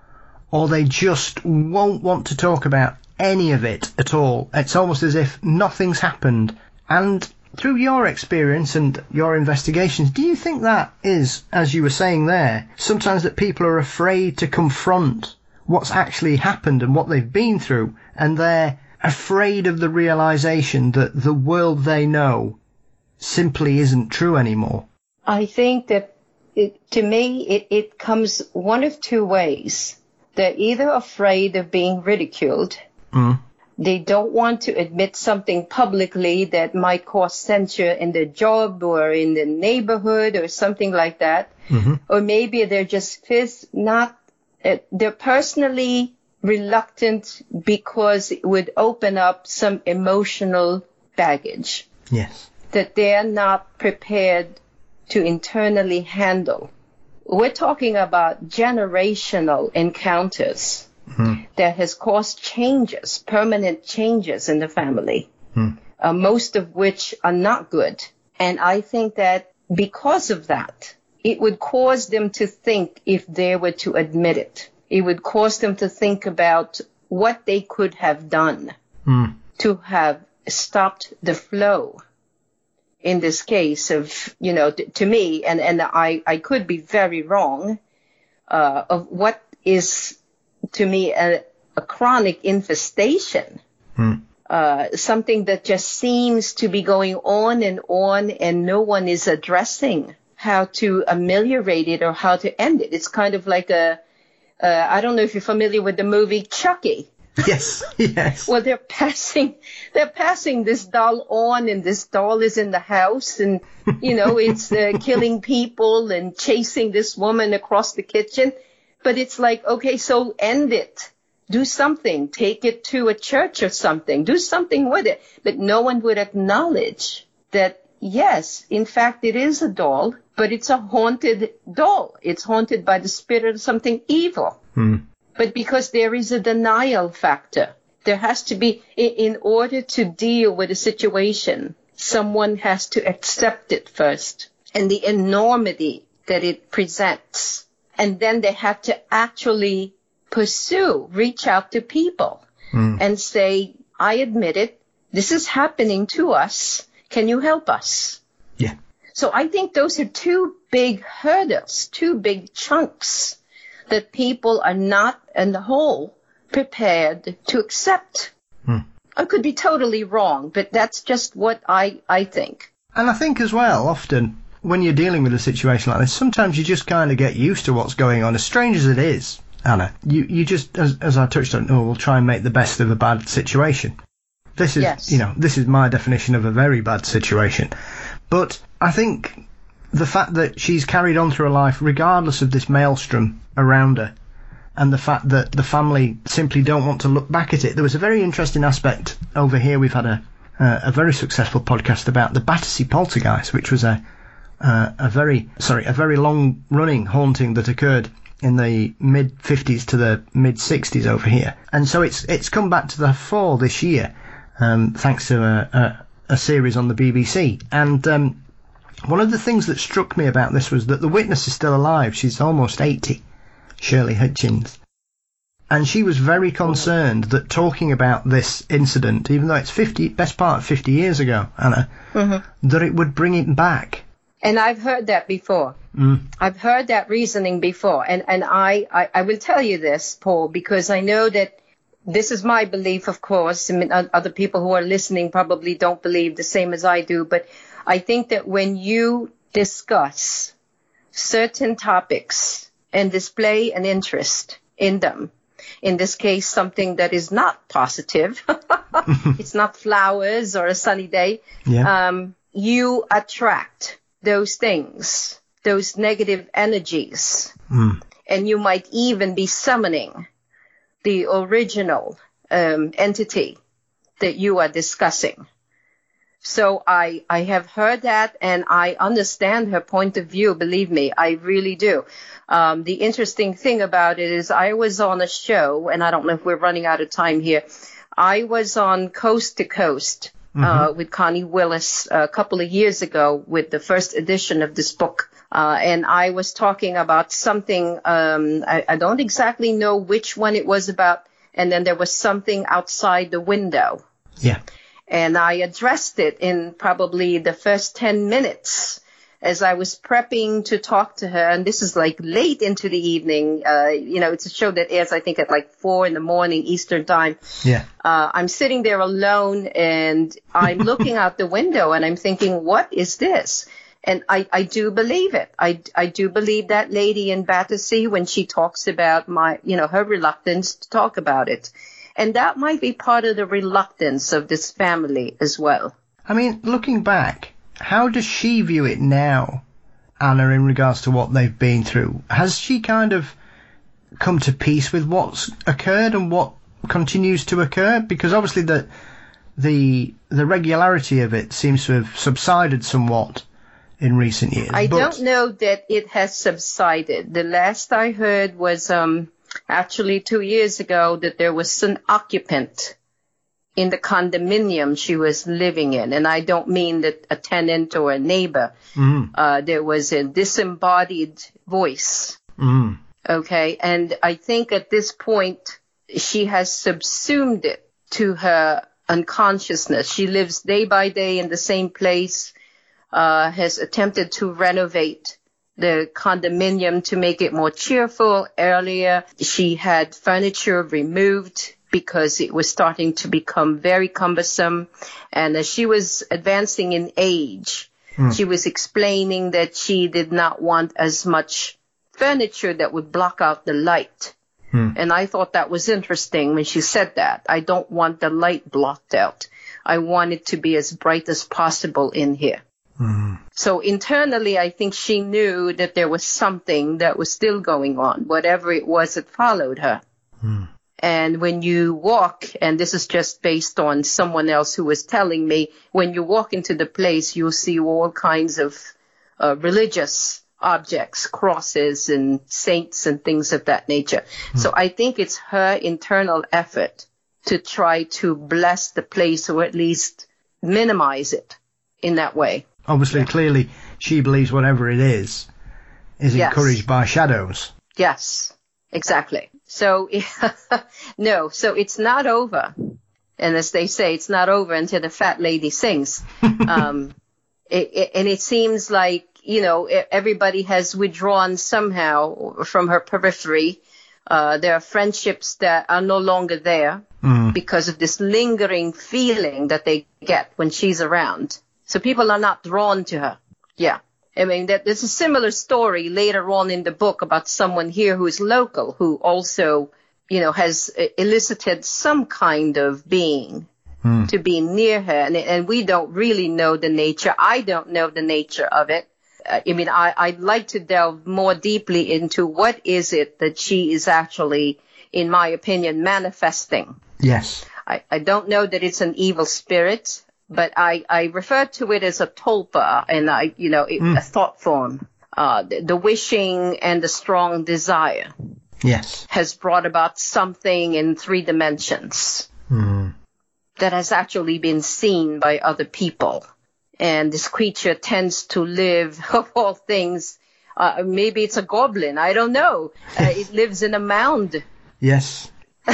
or they just won't want to talk about any of it at all. It's almost as if nothing's happened. And through your experience and your investigations, do you think that is, as you were saying there, sometimes that people are afraid to confront what's actually happened and what they've been through, and they're afraid of the realization that the world they know simply isn't true anymore? I think that It, to me, it, it comes one of two ways. They're either afraid of being ridiculed. Mm. They don't want to admit something publicly that might cause censure in their job or in the neighborhood or something like that. Mm-hmm. Or maybe they're just phys- not, uh, they're personally reluctant because it would open up some emotional baggage. Yes. That they're not prepared to internally handle. We're talking about generational encounters mm-hmm. that has caused changes, permanent changes in the family, mm. uh, most of which are not good. And I think that because of that, it would cause them to think, if they were to admit it, it would cause them to think about what they could have done mm. to have stopped the flow. In this case of, you know, t- to me, and, and I, I could be very wrong, uh, of what is, to me, a, a chronic infestation, mm. uh, something that just seems to be going on and on, and no one is addressing how to ameliorate it or how to end it. It's kind of like a, uh, I don't know if you're familiar with the movie Chucky. Yes, yes. Well, they're passing, they're passing this doll on, and this doll is in the house, and, you know, it's uh, killing people and chasing this woman across the kitchen. But it's like, okay, so end it. Do something. Take it to a church or something. Do something with it. But no one would acknowledge that, yes, in fact, it is a doll, but it's a haunted doll. It's haunted by the spirit of something evil. Hmm. But because there is a denial factor, there has to be, in order to deal with a situation, someone has to accept it first and the enormity that it presents. And then they have to actually pursue, reach out to people mm. and say, I admit it. This is happening to us. Can you help us? Yeah. So I think those are two big hurdles, two big chunks that people are not, on the whole, prepared to accept. Hmm. I could be totally wrong, but that's just what I, I think. And I think as well, often, when you're dealing with a situation like this, sometimes you just kind of get used to what's going on, as strange as it is, Anna. You you just, as, as I touched on, oh, we'll try and make the best of a bad situation. This is, yes. you know, this is my definition of a very bad situation. But I think the fact that she's carried on through her life, regardless of this maelstrom around her, and the fact that the family simply don't want to look back at it. There was a very interesting aspect over here. We've had a uh, a very successful podcast about the Battersea Poltergeist, which was a uh, a very sorry a very long running haunting that occurred in the mid fifties to the mid sixties over here, and so it's it's come back to the fore this year, um, thanks to a, a, a series on the B B C. And um, one of the things that struck me about this was that the witness is still alive. She's almost eighty. Shirley Hitchins, and she was very concerned that talking about this incident, even though it's fifty, best part of fifty years ago, Anna, mm-hmm. that it would bring it back. And I've heard that before. Mm. I've heard that reasoning before, and and I, I I will tell you this, Paul, because I know that this is my belief, of course. I mean, other people who are listening probably don't believe the same as I do, but I think that when you discuss certain topics and display an interest in them, in this case, something that is not positive, it's not flowers or a sunny day, yeah. um, you attract those things, those negative energies, mm. and you might even be summoning the original um, entity that you are discussing. So I, I have heard that, and I understand her point of view. Believe me, I really do. Um, the interesting thing about it is I was on a show, and I don't know if we're running out of time here. I was on Coast to Coast mm-hmm. uh, with Connie Willis a couple of years ago with the first edition of this book. Uh, and I was talking about something, um, I, I don't exactly know which one it was about. And then there was something outside the window. Yeah. And I addressed it in probably the first ten minutes as I was prepping to talk to her. And this is like late into the evening. Uh, you know, it's a show that airs, I think, at like four in the morning Eastern time. Yeah. Uh, I'm sitting there alone, and I'm looking out the window, and I'm thinking, what is this? And I, I do believe it. I, I do believe that lady in Battersea when she talks about my, you know, her reluctance to talk about it. And that might be part of the reluctance of this family as well. I mean, looking back, how does she view it now, Anna, in regards to what they've been through? Has she kind of come to peace with what's occurred and what continues to occur? Because obviously the the the regularity of it seems to have subsided somewhat in recent years. I but... don't know that it has subsided. The last I heard was... um. Actually, two years ago, that there was an occupant in the condominium she was living in. And I don't mean that a tenant or a neighbor. Mm. Uh, there was a disembodied voice. Mm. Okay. And I think at this point, she has subsumed it to her unconsciousness. She lives day by day in the same place, uh, has attempted to renovate the condominium to make it more cheerful. Earlier, she had furniture removed because it was starting to become very cumbersome. And as she was advancing in age, mm. she was explaining that she did not want as much furniture that would block out the light. Mm. And I thought that was interesting when she said that. I don't want the light blocked out. I want it to be as bright as possible in here. Mm. So internally, I think she knew that there was something that was still going on, whatever it was that followed her. Mm. And when you walk, and this is just based on someone else who was telling me, when you walk into the place, you'll see all kinds of uh, religious objects, crosses and saints and things of that nature. Mm. So I think it's her internal effort to try to bless the place, or at least minimize it in that way. Obviously, yeah. Clearly, she believes whatever it is is yes. encouraged by shadows. Yes, exactly. So, no, so it's not over. And as they say, it's not over until the fat lady sings. um, it, it, and it seems like, you know, everybody has withdrawn somehow from her periphery. Uh, there are friendships that are no longer there mm. because of this lingering feeling that they get when she's around. So people are not drawn to her. Yeah. I mean, that, there's a similar story later on in the book about someone here who is local, who also, you know, has elicited some kind of being mm. to be near her. And, and we don't really know the nature. I don't know the nature of it. I mean, I, I'd like to delve more deeply into what is it that she is actually, in my opinion, manifesting. Yes. I, I don't know that it's an evil spirit, but I, I refer to it as a tulpa, and I, you know, it, mm. a thought form. Uh, the, the wishing and the strong desire. Yes. Has brought about something in three dimensions mm. that has actually been seen by other people. And this creature tends to live, of all things, uh, maybe it's a goblin, I don't know. Uh, it lives in a mound. Yes.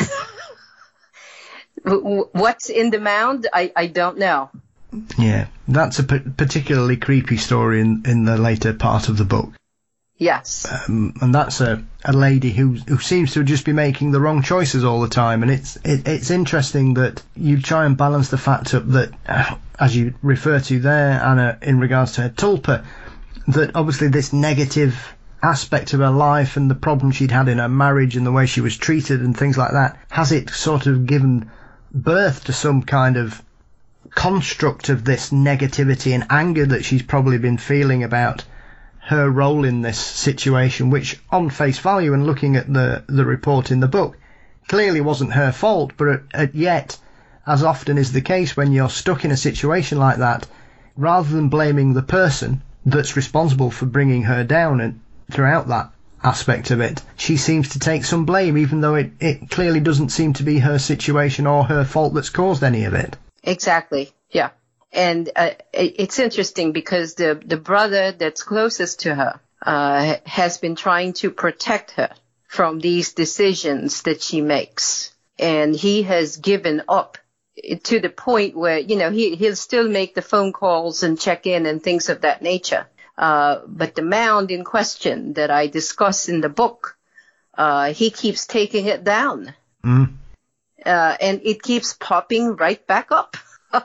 What's in the mound? I, I don't know. Yeah, that's a p- particularly creepy story in, in the later part of the book. Yes. Um, and that's a, a lady who who seems to just be making the wrong choices all the time. And it's it, it's interesting that you try and balance the fact up that, uh, as you refer to there, Anna, in regards to her tulpa, that obviously this negative aspect of her life and the problems she'd had in her marriage and the way she was treated and things like that, has it sort of given birth to some kind of construct of this negativity and anger that she's probably been feeling about her role in this situation, which on face value and looking at the, the report in the book, clearly wasn't her fault, but at, at yet, as often is the case when you're stuck in a situation like that, rather than blaming the person that's responsible for bringing her down and throughout that aspect of it, she seems to take some blame, even though it, it clearly doesn't seem to be her situation or her fault that's caused any of it. Exactly, yeah. And uh, it's interesting because the, the brother that's closest to her uh, has been trying to protect her from these decisions that she makes. And he has given up to the point where, you know, he, he'll still make the phone calls and check in and things of that nature. Uh, but the mound in question that I discuss in the book, uh, he keeps taking it down. Mm. Uh, and it keeps popping right back up.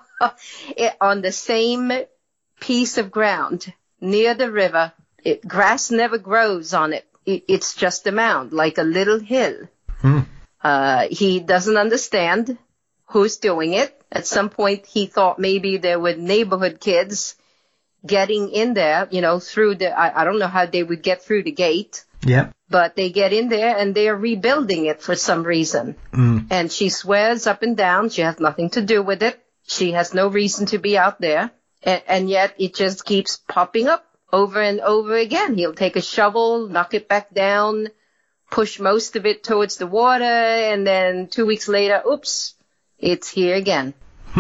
It, on the same piece of ground near the river. It, grass never grows on it. it. It's just a mound, like a little hill. Hmm. Uh, he doesn't understand who's doing it. At some point, he thought maybe there were neighborhood kids getting in there, you know, through the, I, I don't know how they would get through the gate. Yeah. But they get in there and they are rebuilding it for some reason. Mm. And she swears up and down she has nothing to do with it. She has no reason to be out there, and, and yet it just keeps popping up over and over again. He'll take a shovel, knock it back down, push most of it towards the water, and then two weeks later, oops, it's here again.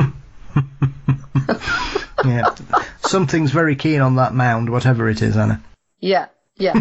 Yeah, something's very keen on that mound, whatever it is, Anna. Yeah, yeah.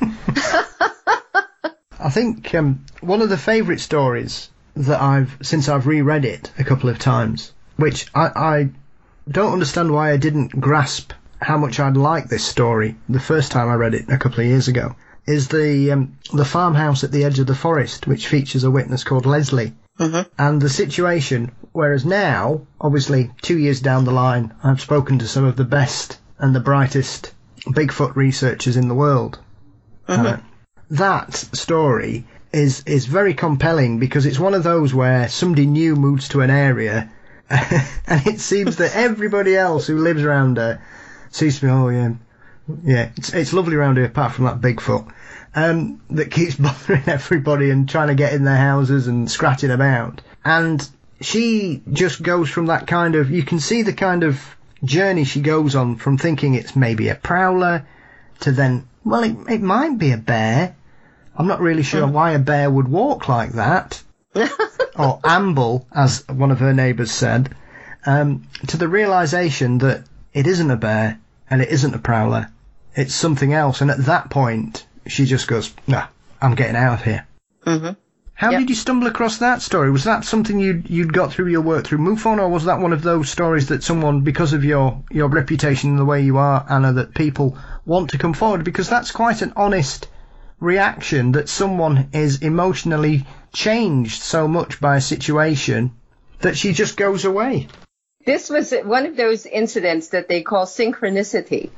I think um, one of the favourite stories that I've, since I've reread it a couple of times, which I, I don't understand why I didn't grasp how much I'd like this story the first time I read it a couple of years ago, is the um, the farmhouse at the edge of the forest, which features a witness called Leslie. Mm-hmm. And the situation, whereas now, obviously, two years down the line, I've spoken to some of the best and the brightest Bigfoot researchers in the world. Mm-hmm. Uh, that story is, is very compelling because it's one of those where somebody new moves to an area and it seems that everybody else who lives around her seems to be, oh yeah, yeah, it's, it's lovely around here apart from that Bigfoot um, that keeps bothering everybody and trying to get in their houses and scratching about. And she just goes from that kind of, you can see the kind of journey she goes on from thinking it's maybe a prowler to then, well, it, it might be a bear. I'm not really sure why a bear would walk like that. Or amble, as one of her neighbours said, um, to the realisation that it isn't a bear and it isn't a prowler, it's something else. And at that point, she just goes, nah, I'm getting out of here. Mm-hmm. How Yep. did you stumble across that story? Was that something you'd, you'd got through your work through MUFON, or was that one of those stories that someone, because of your, your reputation and the way you are, Anna, that people want to come forward? Because that's quite an honest reaction, that someone is emotionally changed so much by a situation that she just goes away. This was one of those incidents that they call synchronicity.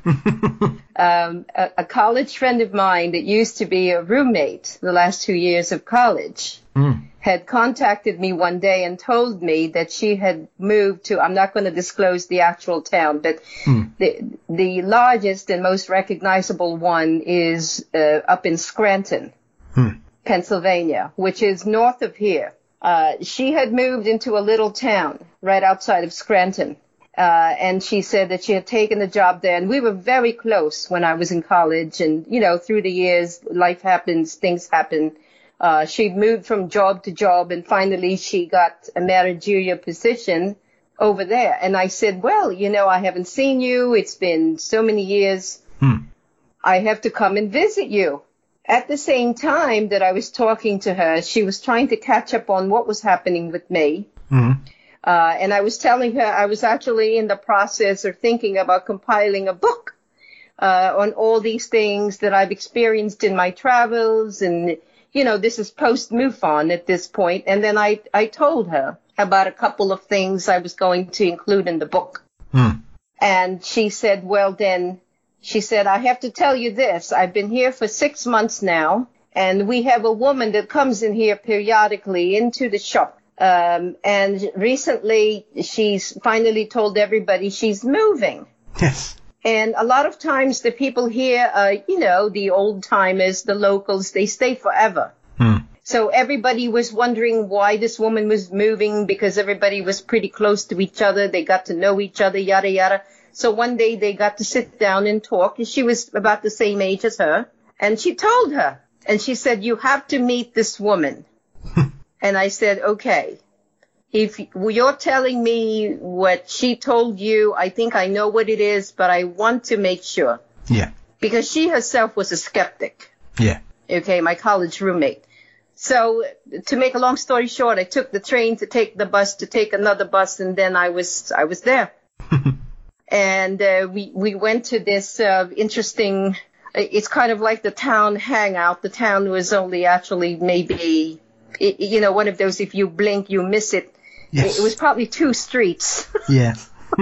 um, a, a college friend of mine that used to be a roommate the last two years of college Mm. had contacted me one day and told me that she had moved to, I'm not going to disclose the actual town, but Mm. the the largest and most recognizable one is uh, up in Scranton, Mm. Pennsylvania, which is north of here. Uh, she had moved into a little town right outside of Scranton. Uh, and she said that she had taken a job there. And we were very close when I was in college. And, you know, through the years, life happens, things happen. Uh, she moved from job to job, and finally she got a managerial position over there. And I said, well, you know, I haven't seen you. It's been so many years. Hmm. I have to come and visit you. At the same time that I was talking to her, she was trying to catch up on what was happening with me. Hmm. Uh, and I was telling her I was actually in the process of thinking about compiling a book uh, on all these things that I've experienced in my travels. And, you know, this is post-MUFON at this point. And then I, I told her about a couple of things I was going to include in the book. Hmm. And she said, well, then, she said, I have to tell you this. I've been here for six months now, and we have a woman that comes in here periodically into the shop. Um, and recently she's finally told everybody she's moving. Yes. And a lot of times the people here, uh, you know, the old timers, the locals, they stay forever. Hmm. So everybody was wondering why this woman was moving, because everybody was pretty close to each other. They got to know each other, yada, yada. So one day they got to sit down and talk, and she was about the same age as her. And she told her, and she said, you have to meet this woman. And I said, okay, if you're telling me what she told you, I think I know what it is, but I want to make sure. Yeah. Because she herself was a skeptic. Yeah. Okay, my college roommate. So to make a long story short, I took the train to take the bus to take another bus, and then I was I was there. And uh, we we went to this uh, interesting. It's kind of like the town hangout. The town was only actually maybe, it, you know, one of those, if you blink, you miss it. Yes. It was probably two streets. Yeah.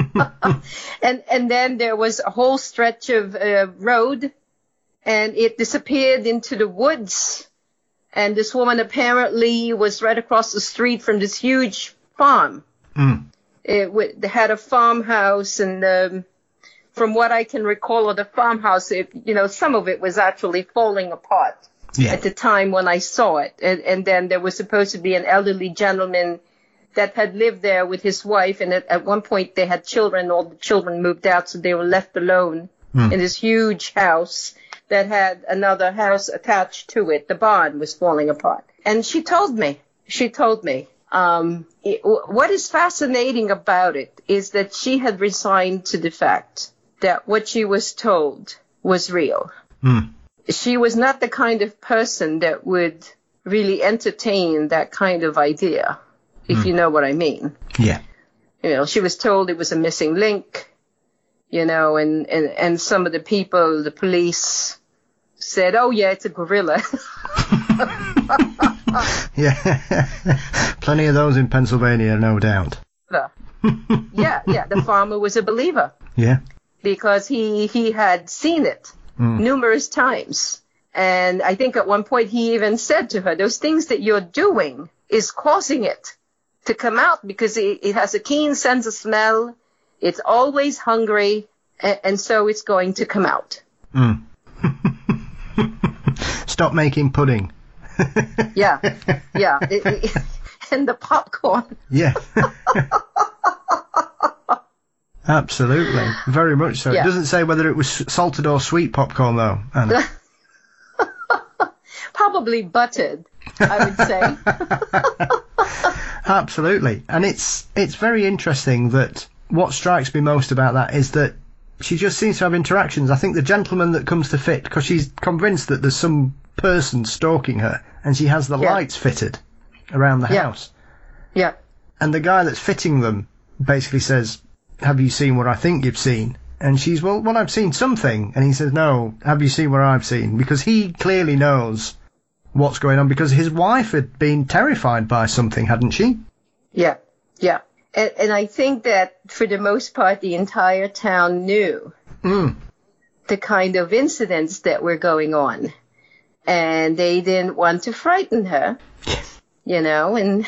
and and then there was a whole stretch of uh, road, and it disappeared into the woods. And this woman apparently was right across the street from this huge farm. Mm. It w- they had a farmhouse, and um, from what I can recall of the farmhouse, it, you know, some of it was actually falling apart Yeah. at the time when I saw it. And, and then there was supposed to be an elderly gentleman that had lived there with his wife, and at, at one point they had children. All the children moved out, so they were left alone Mm. in this huge house that had another house attached to it. The barn was falling apart. And she told me, she told me, um, it, what is fascinating about it is that she had resigned to the fact that what she was told was real. Mm. She was not the kind of person that would really entertain that kind of idea, if Mm. you know what I mean. Yeah. You know, she was told it was a missing link, you know, and, and, and some of the people, the police, said, oh, yeah, it's a gorilla. Yeah. Plenty of those in Pennsylvania, no doubt. yeah, yeah, the farmer was a believer Yeah. because he, he had seen it Mm. numerous times. And I think at one point he even said to her, those things that you're doing is causing it to come out, because it, it has a keen sense of smell. It's always hungry, and, and so it's going to come out. Mm. Stop making pudding. Yeah, yeah. It, it, and the popcorn. Yeah. Absolutely. Very much so. Yeah. It doesn't say whether it was salted or sweet popcorn, though, Anna. Probably buttered, I would say. Absolutely. And it's it's very interesting that what strikes me most about that is that she just seems to have interactions. I think the gentleman that comes to fit, because she's convinced that there's some person stalking her, and she has the Yeah. lights fitted. around the yeah. house. Yeah. And the guy that's fitting them basically says, have you seen what I think you've seen? And she's, well, well, I've seen something. And he says, no, have you seen what I've seen? Because he clearly knows what's going on, because his wife had been terrified by something, hadn't she? Yeah, yeah. And, and I think that for the most part, the entire town knew Mm. the kind of incidents that were going on. And they didn't want to frighten her, you know, and...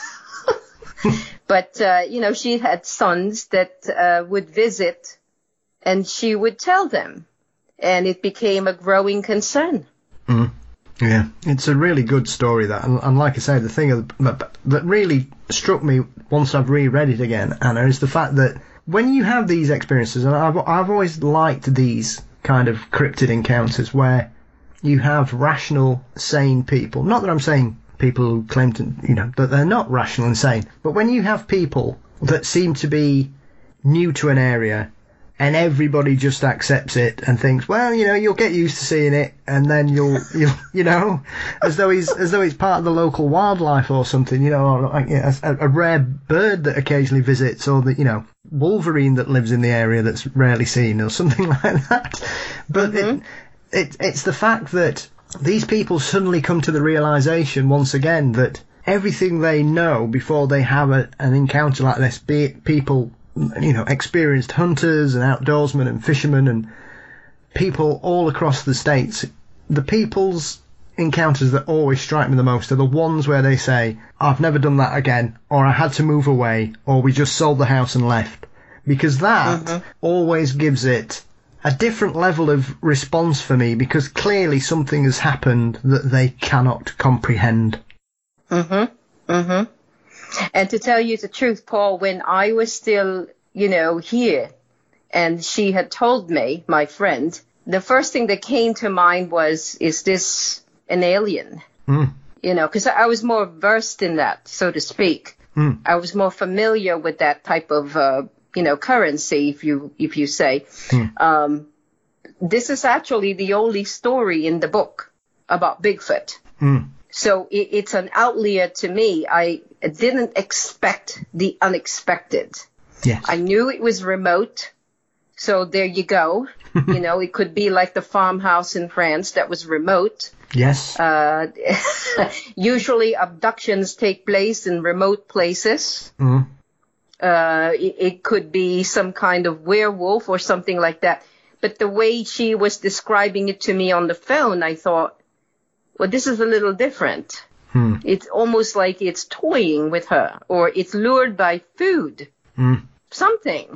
But, uh, you know, she had sons that uh, would visit, and she would tell them. And it became a growing concern. Mm. Yeah, it's a really good story, that. And, and like I say, the thing that, that really struck me once I've reread it again, Anna, is the fact that when you have these experiences, and I've, I've always liked these kind of cryptid encounters where you have rational, sane people. Not that I'm saying people who claim to, you know, that they're not rational and sane. But when you have people that seem to be new to an area and everybody just accepts it and thinks, well, you know, you'll get used to seeing it, and then you'll, you'll you know, as though he's as though it's part of the local wildlife or something, you know, or like, you know, a, a rare bird that occasionally visits, or the, you know, wolverine that lives in the area that's rarely seen, or something like that. But mm-hmm. it, it it's the fact that these people suddenly come to the realization once again that everything they know before they have a, an encounter like this, be it people, you know, experienced hunters and outdoorsmen and fishermen and people all across the states, the people's encounters that always strike me the most are the ones where they say, I've never done that again, or I had to move away, or we just sold the house and left. Because that mm-hmm. always gives it a different level of response for me, because clearly something has happened that they cannot comprehend. Mm-hmm. Mm-hmm. And to tell you the truth, Paul, when I was still, you know, here, and she had told me, my friend, the first thing that came to mind was, is this an alien? Mm. You know, because I was more versed in that, so to speak. Mm. I was more familiar with that type of uh, you know, currency, if you if you say. Hmm. Um, this is actually the only story in the book about Bigfoot. Hmm. So it, it's an outlier to me. I didn't expect the unexpected. Yes. I knew it was remote. So there you go. You know, it could be like the farmhouse in France that was remote. Yes. Uh, usually abductions take place in remote places. Hmm. Uh, it, it could be some kind of werewolf or something like that. But the way she was describing it to me on the phone, I thought, well, this is a little different. Hmm. It's almost like it's toying with her, or it's lured by food, hmm. something.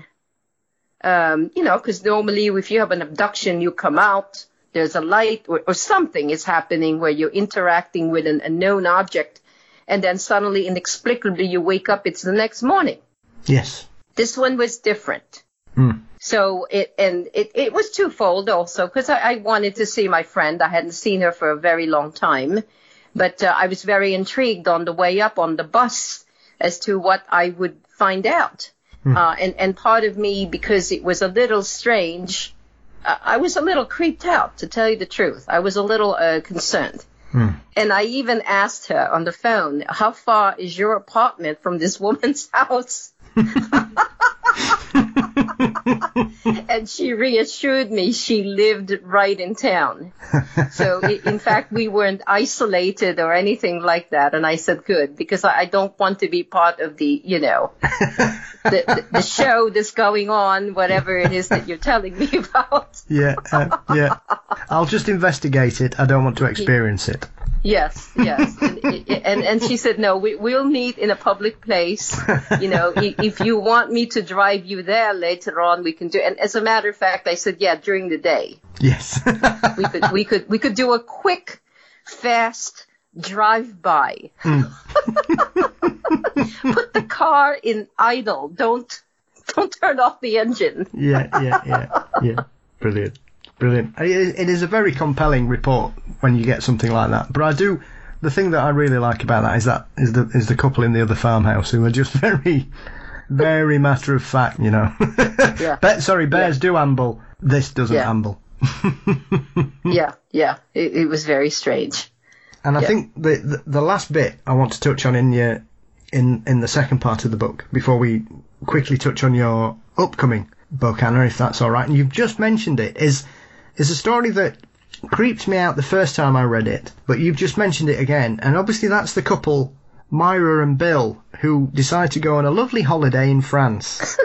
Um, you know, because normally if you have an abduction, you come out, there's a light, or, or something is happening where you're interacting with an unknown object, and then suddenly, inexplicably, you wake up, it's the next morning. Yes. This one was different. Mm. So it, and it, it was twofold also, because I, I wanted to see my friend. I hadn't seen her for a very long time, but uh, I was very intrigued on the way up on the bus as to what I would find out. Mm. Uh, and, and part of me, because it was a little strange, uh, I was a little creeped out, to tell you the truth. I was a little uh, concerned. Mm. And I even asked her on the phone, how far is your apartment from this woman's house? And she reassured me she lived right in town. So, in fact, we weren't isolated or anything like that. And I said, good, because I don't want to be part of the, you know, the, the, the show that's going on, whatever it is that you're telling me about. Yeah, uh, yeah. I'll just investigate it. I don't want to experience it. Yes, yes. And, and and she said, no, we, we'll meet in a public place. You know, if you want me to drive you there later on, we can do. And as a matter of fact, I said, yeah, during the day. Yes. we could we could we could do a quick, fast drive by. Mm. Put the car in idle. Don't don't turn off the engine. Yeah, yeah, yeah, yeah. Brilliant. Brilliant. It is a very compelling report when you get something like that. But I do, the thing that I really like about that is that is the is the couple in the other farmhouse who are just very, very matter of fact, you know. Yeah. Be- sorry, bears yeah. do amble. This doesn't yeah. amble. yeah, yeah. It, it was very strange. And I yeah. think the, the the last bit I want to touch on in your in in the second part of the book, before we quickly touch on your upcoming book, Anna, if that's all right. And you've just mentioned it, is is a story that creeped me out the first time I read it, but you've just mentioned it again. And obviously that's the couple, Myra and Bill, who decide to go on a lovely holiday in France.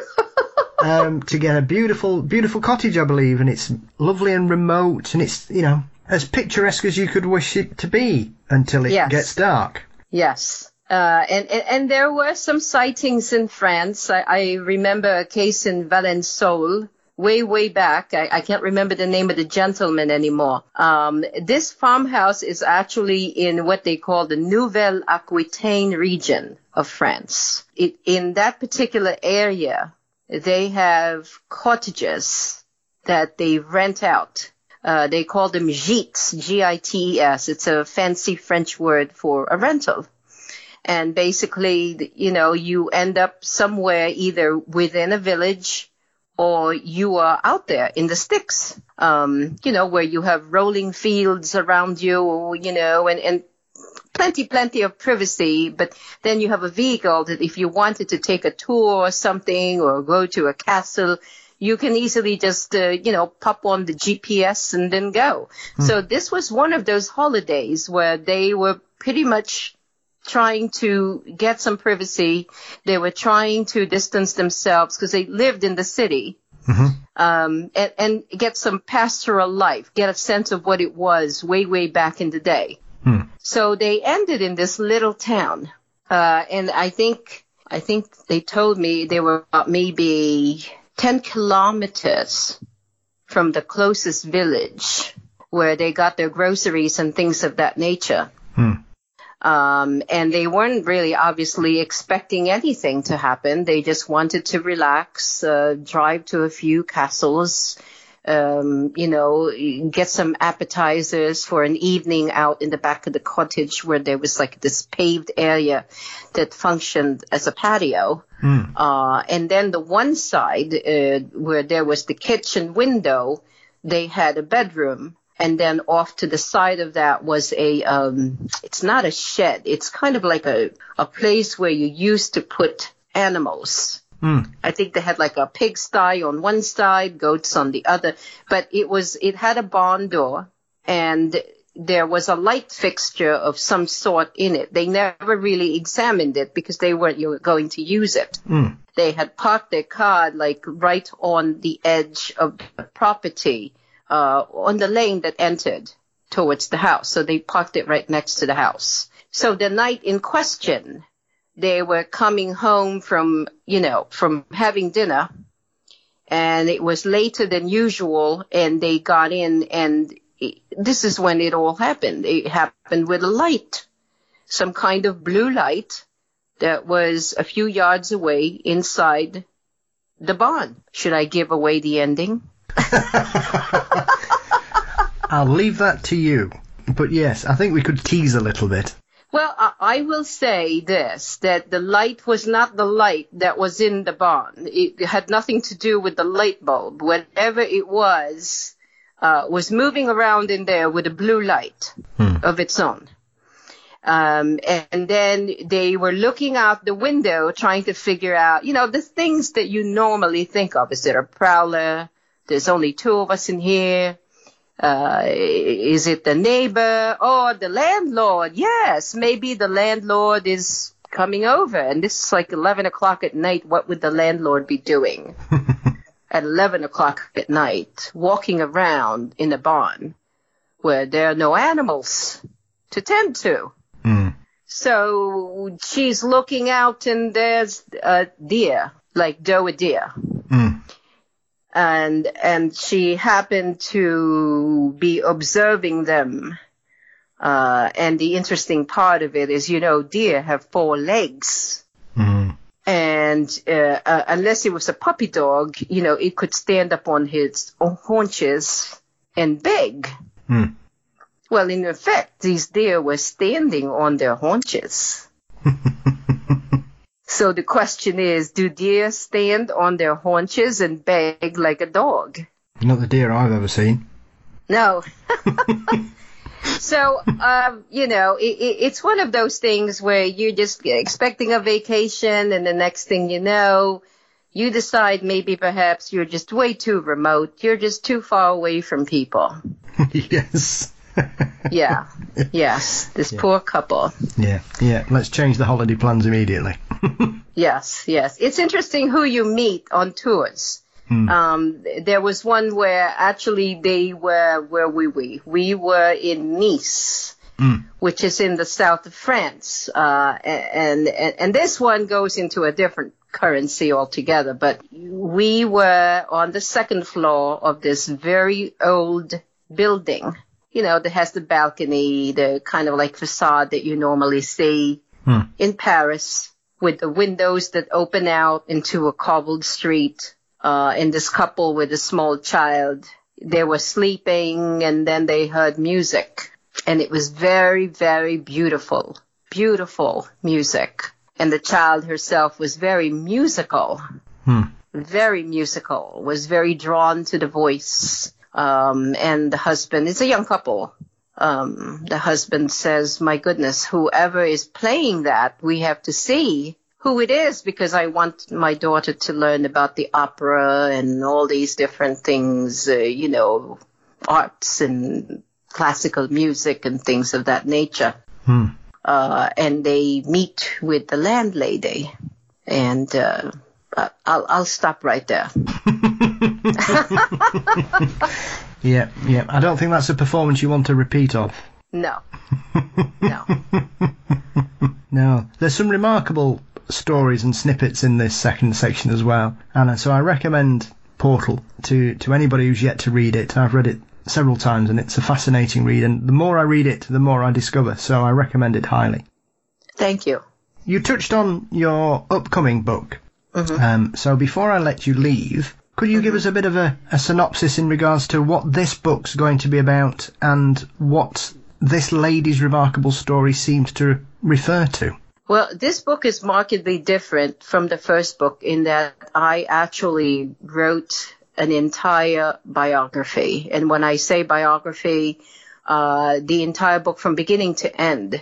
um, to get a beautiful, beautiful cottage, I believe, and it's lovely and remote, and it's, you know, as picturesque as you could wish it to be until it Yes. gets dark. Yes. Uh, and, and, and there were some sightings in France. I, I remember a case in Valençol, way, way back. I, I can't remember the name of the gentleman anymore. Um, this farmhouse is actually in what they call the Nouvelle Aquitaine region of France. It, in that particular area, they have cottages that they rent out. Uh, they call them gîtes, G I T E S. It's a fancy French word for a rental. And basically, you know, you end up somewhere either within a village or you are out there in the sticks, um, you know, where you have rolling fields around you, you know, and, and plenty, plenty of privacy. But then you have a vehicle that if you wanted to take a tour or something or go to a castle, you can easily just, uh, you know, pop on the G P S and then go. Hmm. So this was one of those holidays where they were pretty much trying to get some privacy. They were trying to distance themselves because they lived in the city, mm-hmm. um, and, and get some pastoral life, get a sense of what it was way, way back in the day. Hmm. So they ended in this little town. Uh, and I think, I think they told me they were about maybe ten kilometers from the closest village where they got their groceries and things of that nature. Hmm. Um, and they weren't really obviously expecting anything to happen. They just wanted to relax, uh, drive to a few castles, um, you know, get some appetizers for an evening out in the back of the cottage where there was like this paved area that functioned as a patio. Mm. Uh, and then the one side, uh, where there was the kitchen window, they had a bedroom. And then off to the side of that was a, um, it's not a shed. It's kind of like a, a place where you used to put animals. Mm. I think they had like a pigsty on one side, goats on the other. But it was, it had a barn door and there was a light fixture of some sort in it. They never really examined it because they weren't going to use it. Mm. They had parked their car like right on the edge of the property. Uh, on the lane that entered towards the house. So they parked it right next to the house. So the night in question, they were coming home from, you know, from having dinner. And it was later than usual. And they got in and it, this is when it all happened. It happened with a light, some kind of blue light that was a few yards away inside the barn. Should I give away the ending? I'll leave that to you. But yes, I think we could tease a little bit. Well, I, I will say this, that the light was not the light that was in the barn. It had nothing to do with the light bulb. Whatever it was, uh, was moving around in there with a blue light hmm. of its own. Um, and then they were looking out the window trying to figure out, you know, the things that you normally think of. Is there a prowler? There's only two of us in here. Uh, is it the neighbor or the landlord? Yes, maybe the landlord is coming over. And this is like eleven o'clock at night. What would the landlord be doing at eleven o'clock at night, walking around in a barn where there are no animals to tend to? Mm. So she's looking out and there's a deer, like doe a deer. Mm. And, and she happened to be observing them. Uh, and the interesting part of it is, you know, deer have four legs. Mm. And, uh, uh, unless it was a puppy dog, you know, it could stand up on its haunches and beg. Mm. Well, in effect, these deer were standing on their haunches. So the question is, do deer stand on their haunches and beg like a dog? Not the deer I've ever seen. No. So, um, you know, it, it, it's one of those things where you're just expecting a vacation, and the next thing you know, you decide maybe perhaps you're just way too remote. You're just too far away from people. Yes. Yeah. Yes. This yeah. poor couple. Yeah. Yeah. Let's change the holiday plans immediately. Yes. Yes. It's interesting who you meet on tours. Hmm. Um, there was one where actually they were, where were we? We were in Nice, mm. which is in the south of France. Uh, and, and, and this one goes into a different currency altogether. But we were on the second floor of this very old building, you know, that has the balcony, the kind of like facade that you normally see hmm. in Paris, with the windows that open out into a cobbled street. Uh, and this couple with a small child, they were sleeping, and then they heard music. And it was very, very beautiful, beautiful music. And the child herself was very musical, hmm. very musical, was very drawn to the voice. Um, and the husband, it's a young couple. Um, the husband says, my goodness, whoever is playing that, we have to see who it is, because I want my daughter to learn about the opera and all these different things, uh, you know, arts and classical music and things of that nature. Hmm. Uh, and they meet with the landlady, and uh, I'll, I'll stop right there. Yeah, yeah. I don't think that's a performance you want to repeat of. No. No. No. There's some remarkable stories and snippets in this second section as well, Anna, so I recommend Portal to, to anybody who's yet to read it. I've read it several times, and it's a fascinating read, and the more I read it, the more I discover, so I recommend it highly. Thank you. You touched on your upcoming book, mm-hmm. um, so before I let you leave, could you mm-hmm. give us a bit of a, a synopsis in regards to what this book's going to be about, and what this lady's remarkable story seems to refer to? Well, this book is markedly different from the first book in that I actually wrote an entire biography. And when I say biography, uh, the entire book from beginning to end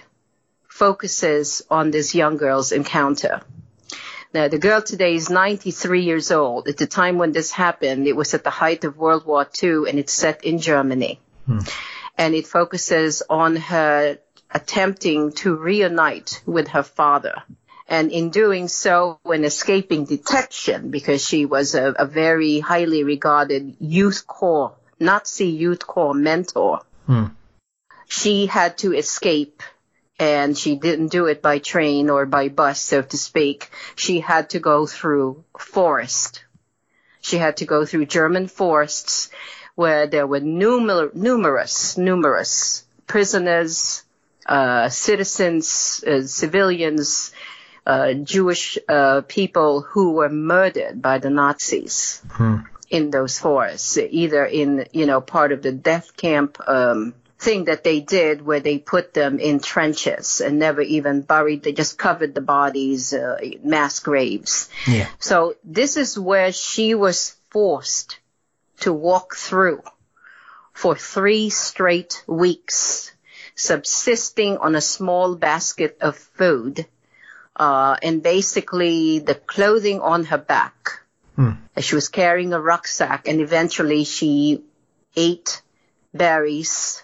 focuses on this young girl's encounter. Now, the girl today is ninety-three years old. At the time when this happened, it was at the height of World War Two, and it's set in Germany. Hmm. And it focuses on her attempting to reunite with her father. And in doing so, when escaping detection, because she was a, a very highly regarded Youth Corps, Nazi Youth Corps mentor, hmm. she had to escape, and she didn't do it by train or by bus, so to speak. She had to go through forest. She had to go through German forests where there were numer- numerous, numerous prisoners, Uh, citizens, uh, civilians, uh, Jewish uh, people who were murdered by the Nazis hmm. in those forests, either in, you know, part of the death camp um, thing that they did where they put them in trenches and never even buried, they just covered the bodies, uh, mass graves. Yeah. So this is where she was forced to walk through for three straight weeks, subsisting on a small basket of food, uh, and basically the clothing on her back. Hmm. She was carrying a rucksack, and eventually she ate berries,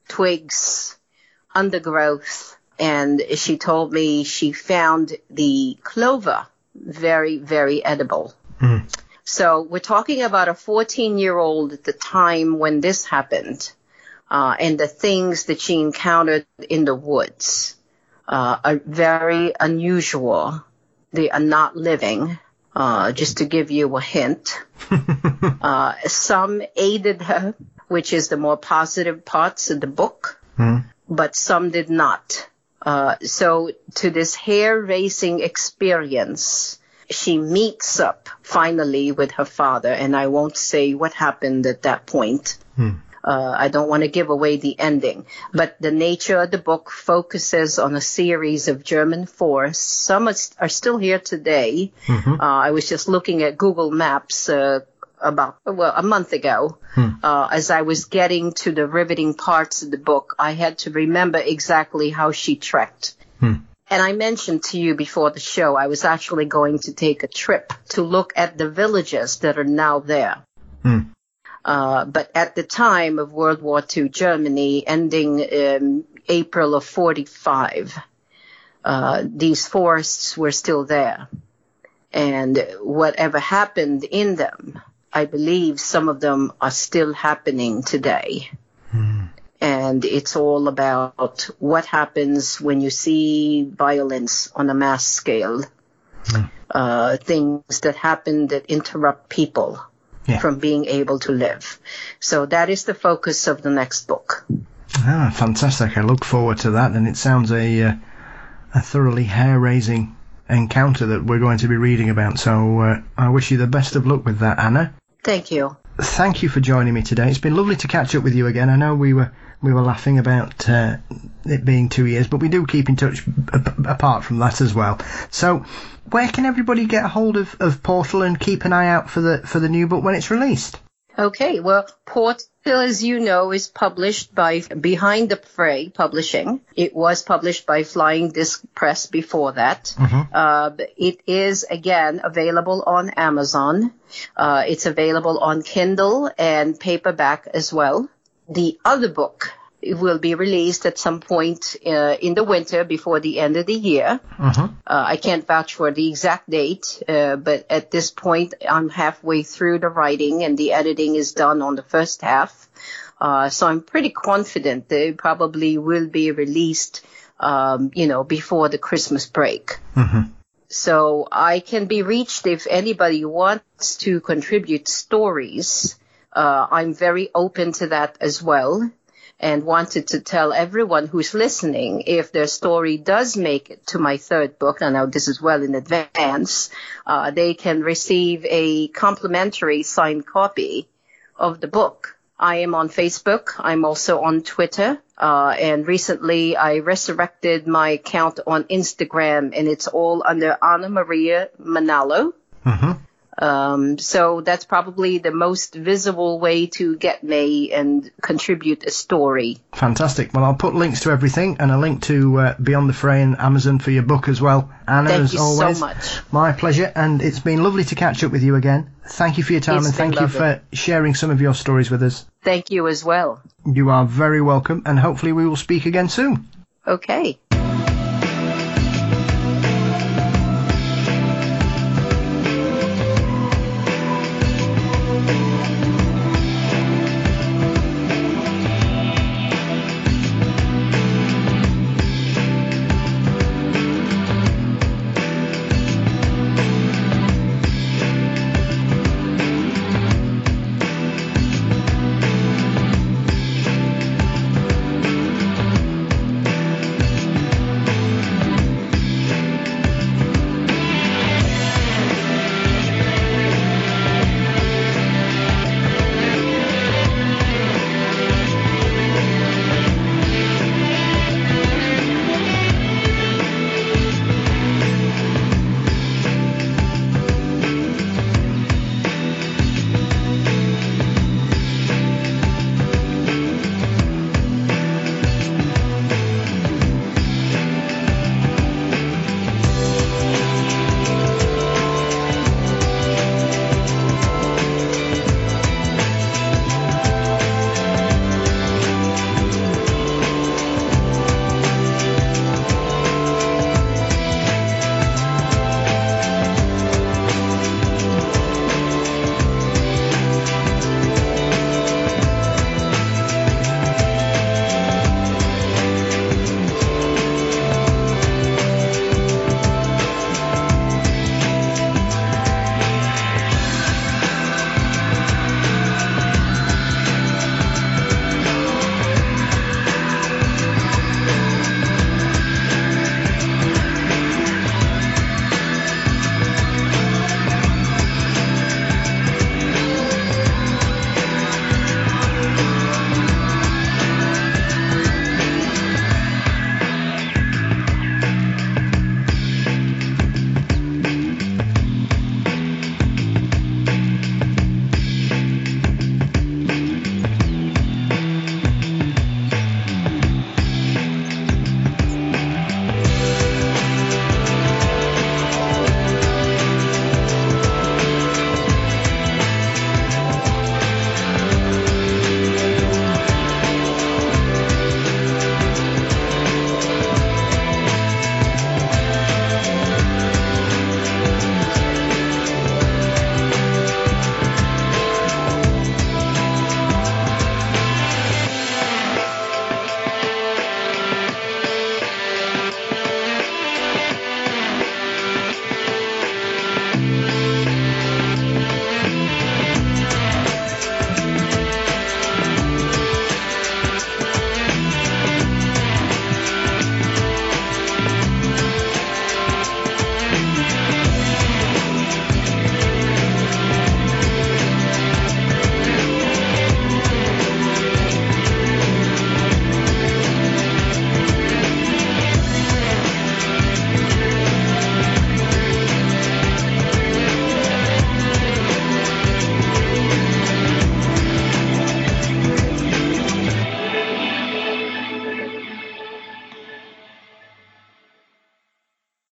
twigs, undergrowth, and she told me she found the clover very, very edible. Hmm. So we're talking about a fourteen-year-old at the time when this happened. Uh, and the things that she encountered in the woods uh, are very unusual. They are not living, uh, just to give you a hint. uh, some aided her, which is the more positive parts of the book, mm. but some did not. Uh, so to this hair-raising experience, she meets up finally with her father, and I won't say what happened at that point. Mm. Uh, I don't want to give away the ending, but the nature of the book focuses on a series of German forests. Some are, are still here today. Mm-hmm. Uh, I was just looking at Google Maps uh, about, well, a month ago, hmm. uh, as I was getting to the riveting parts of the book, I had to remember exactly how she trekked. Hmm. And I mentioned to you before the show, I was actually going to take a trip to look at the villages that are now there. Hmm. Uh, but at the time of World War Two Germany, ending in April of forty-five, uh, these forests were still there. And whatever happened in them, I believe some of them are still happening today. Hmm. And it's all about what happens when you see violence on a mass scale, hmm. uh, things that happen that interrupt people yeah. from being able to live. So that is the focus of the next book. Ah, fantastic. I look forward to that. And it sounds a, uh, a thoroughly hair-raising encounter that we're going to be reading about. So uh, I wish you the best of luck with that, Anna. Thank you. Thank you for joining me today. It's been lovely to catch up with you again. I know we were we were laughing about uh, it being two years, but we do keep in touch a- apart from that as well. So where can everybody get a hold of, of Portal and keep an eye out for the for the new book when it's released? Okay, well, Portal, as you know, is published by Behind the Fray Publishing. It was published by Flying Disc Press before that. Mm-hmm. Uh, it is, again, available on Amazon. Uh, it's available on Kindle and paperback as well. The other book will be released at some point uh, in the winter before the end of the year. Mm-hmm. Uh, I can't vouch for the exact date, uh, but at this point, I'm halfway through the writing and the editing is done on the first half. Uh, so I'm pretty confident that it probably will be released, um, you know, before the Christmas break. Mm-hmm. So I can be reached if anybody wants to contribute stories. Uh, I'm very open to that as well, and wanted to tell everyone who's listening, if their story does make it to my third book, and I know this is well in advance, uh, they can receive a complimentary signed copy of the book. I am on Facebook. I'm also on Twitter. Uh, and recently I resurrected my account on Instagram, and it's all under Anna Maria Manalo. Mm-hmm. Um, so that's probably the most visible way to get me and contribute a story. Fantastic. Well, I'll put links to everything and a link to uh, Beyond the Fray and Amazon for your book as well. Anna, thank as you always, so much. My pleasure, and it's been lovely to catch up with you again. Thank you for your time, it's and thank lovely. you for sharing some of your stories with us. Thank you as well. You are very welcome, and hopefully we will speak again soon. Okay.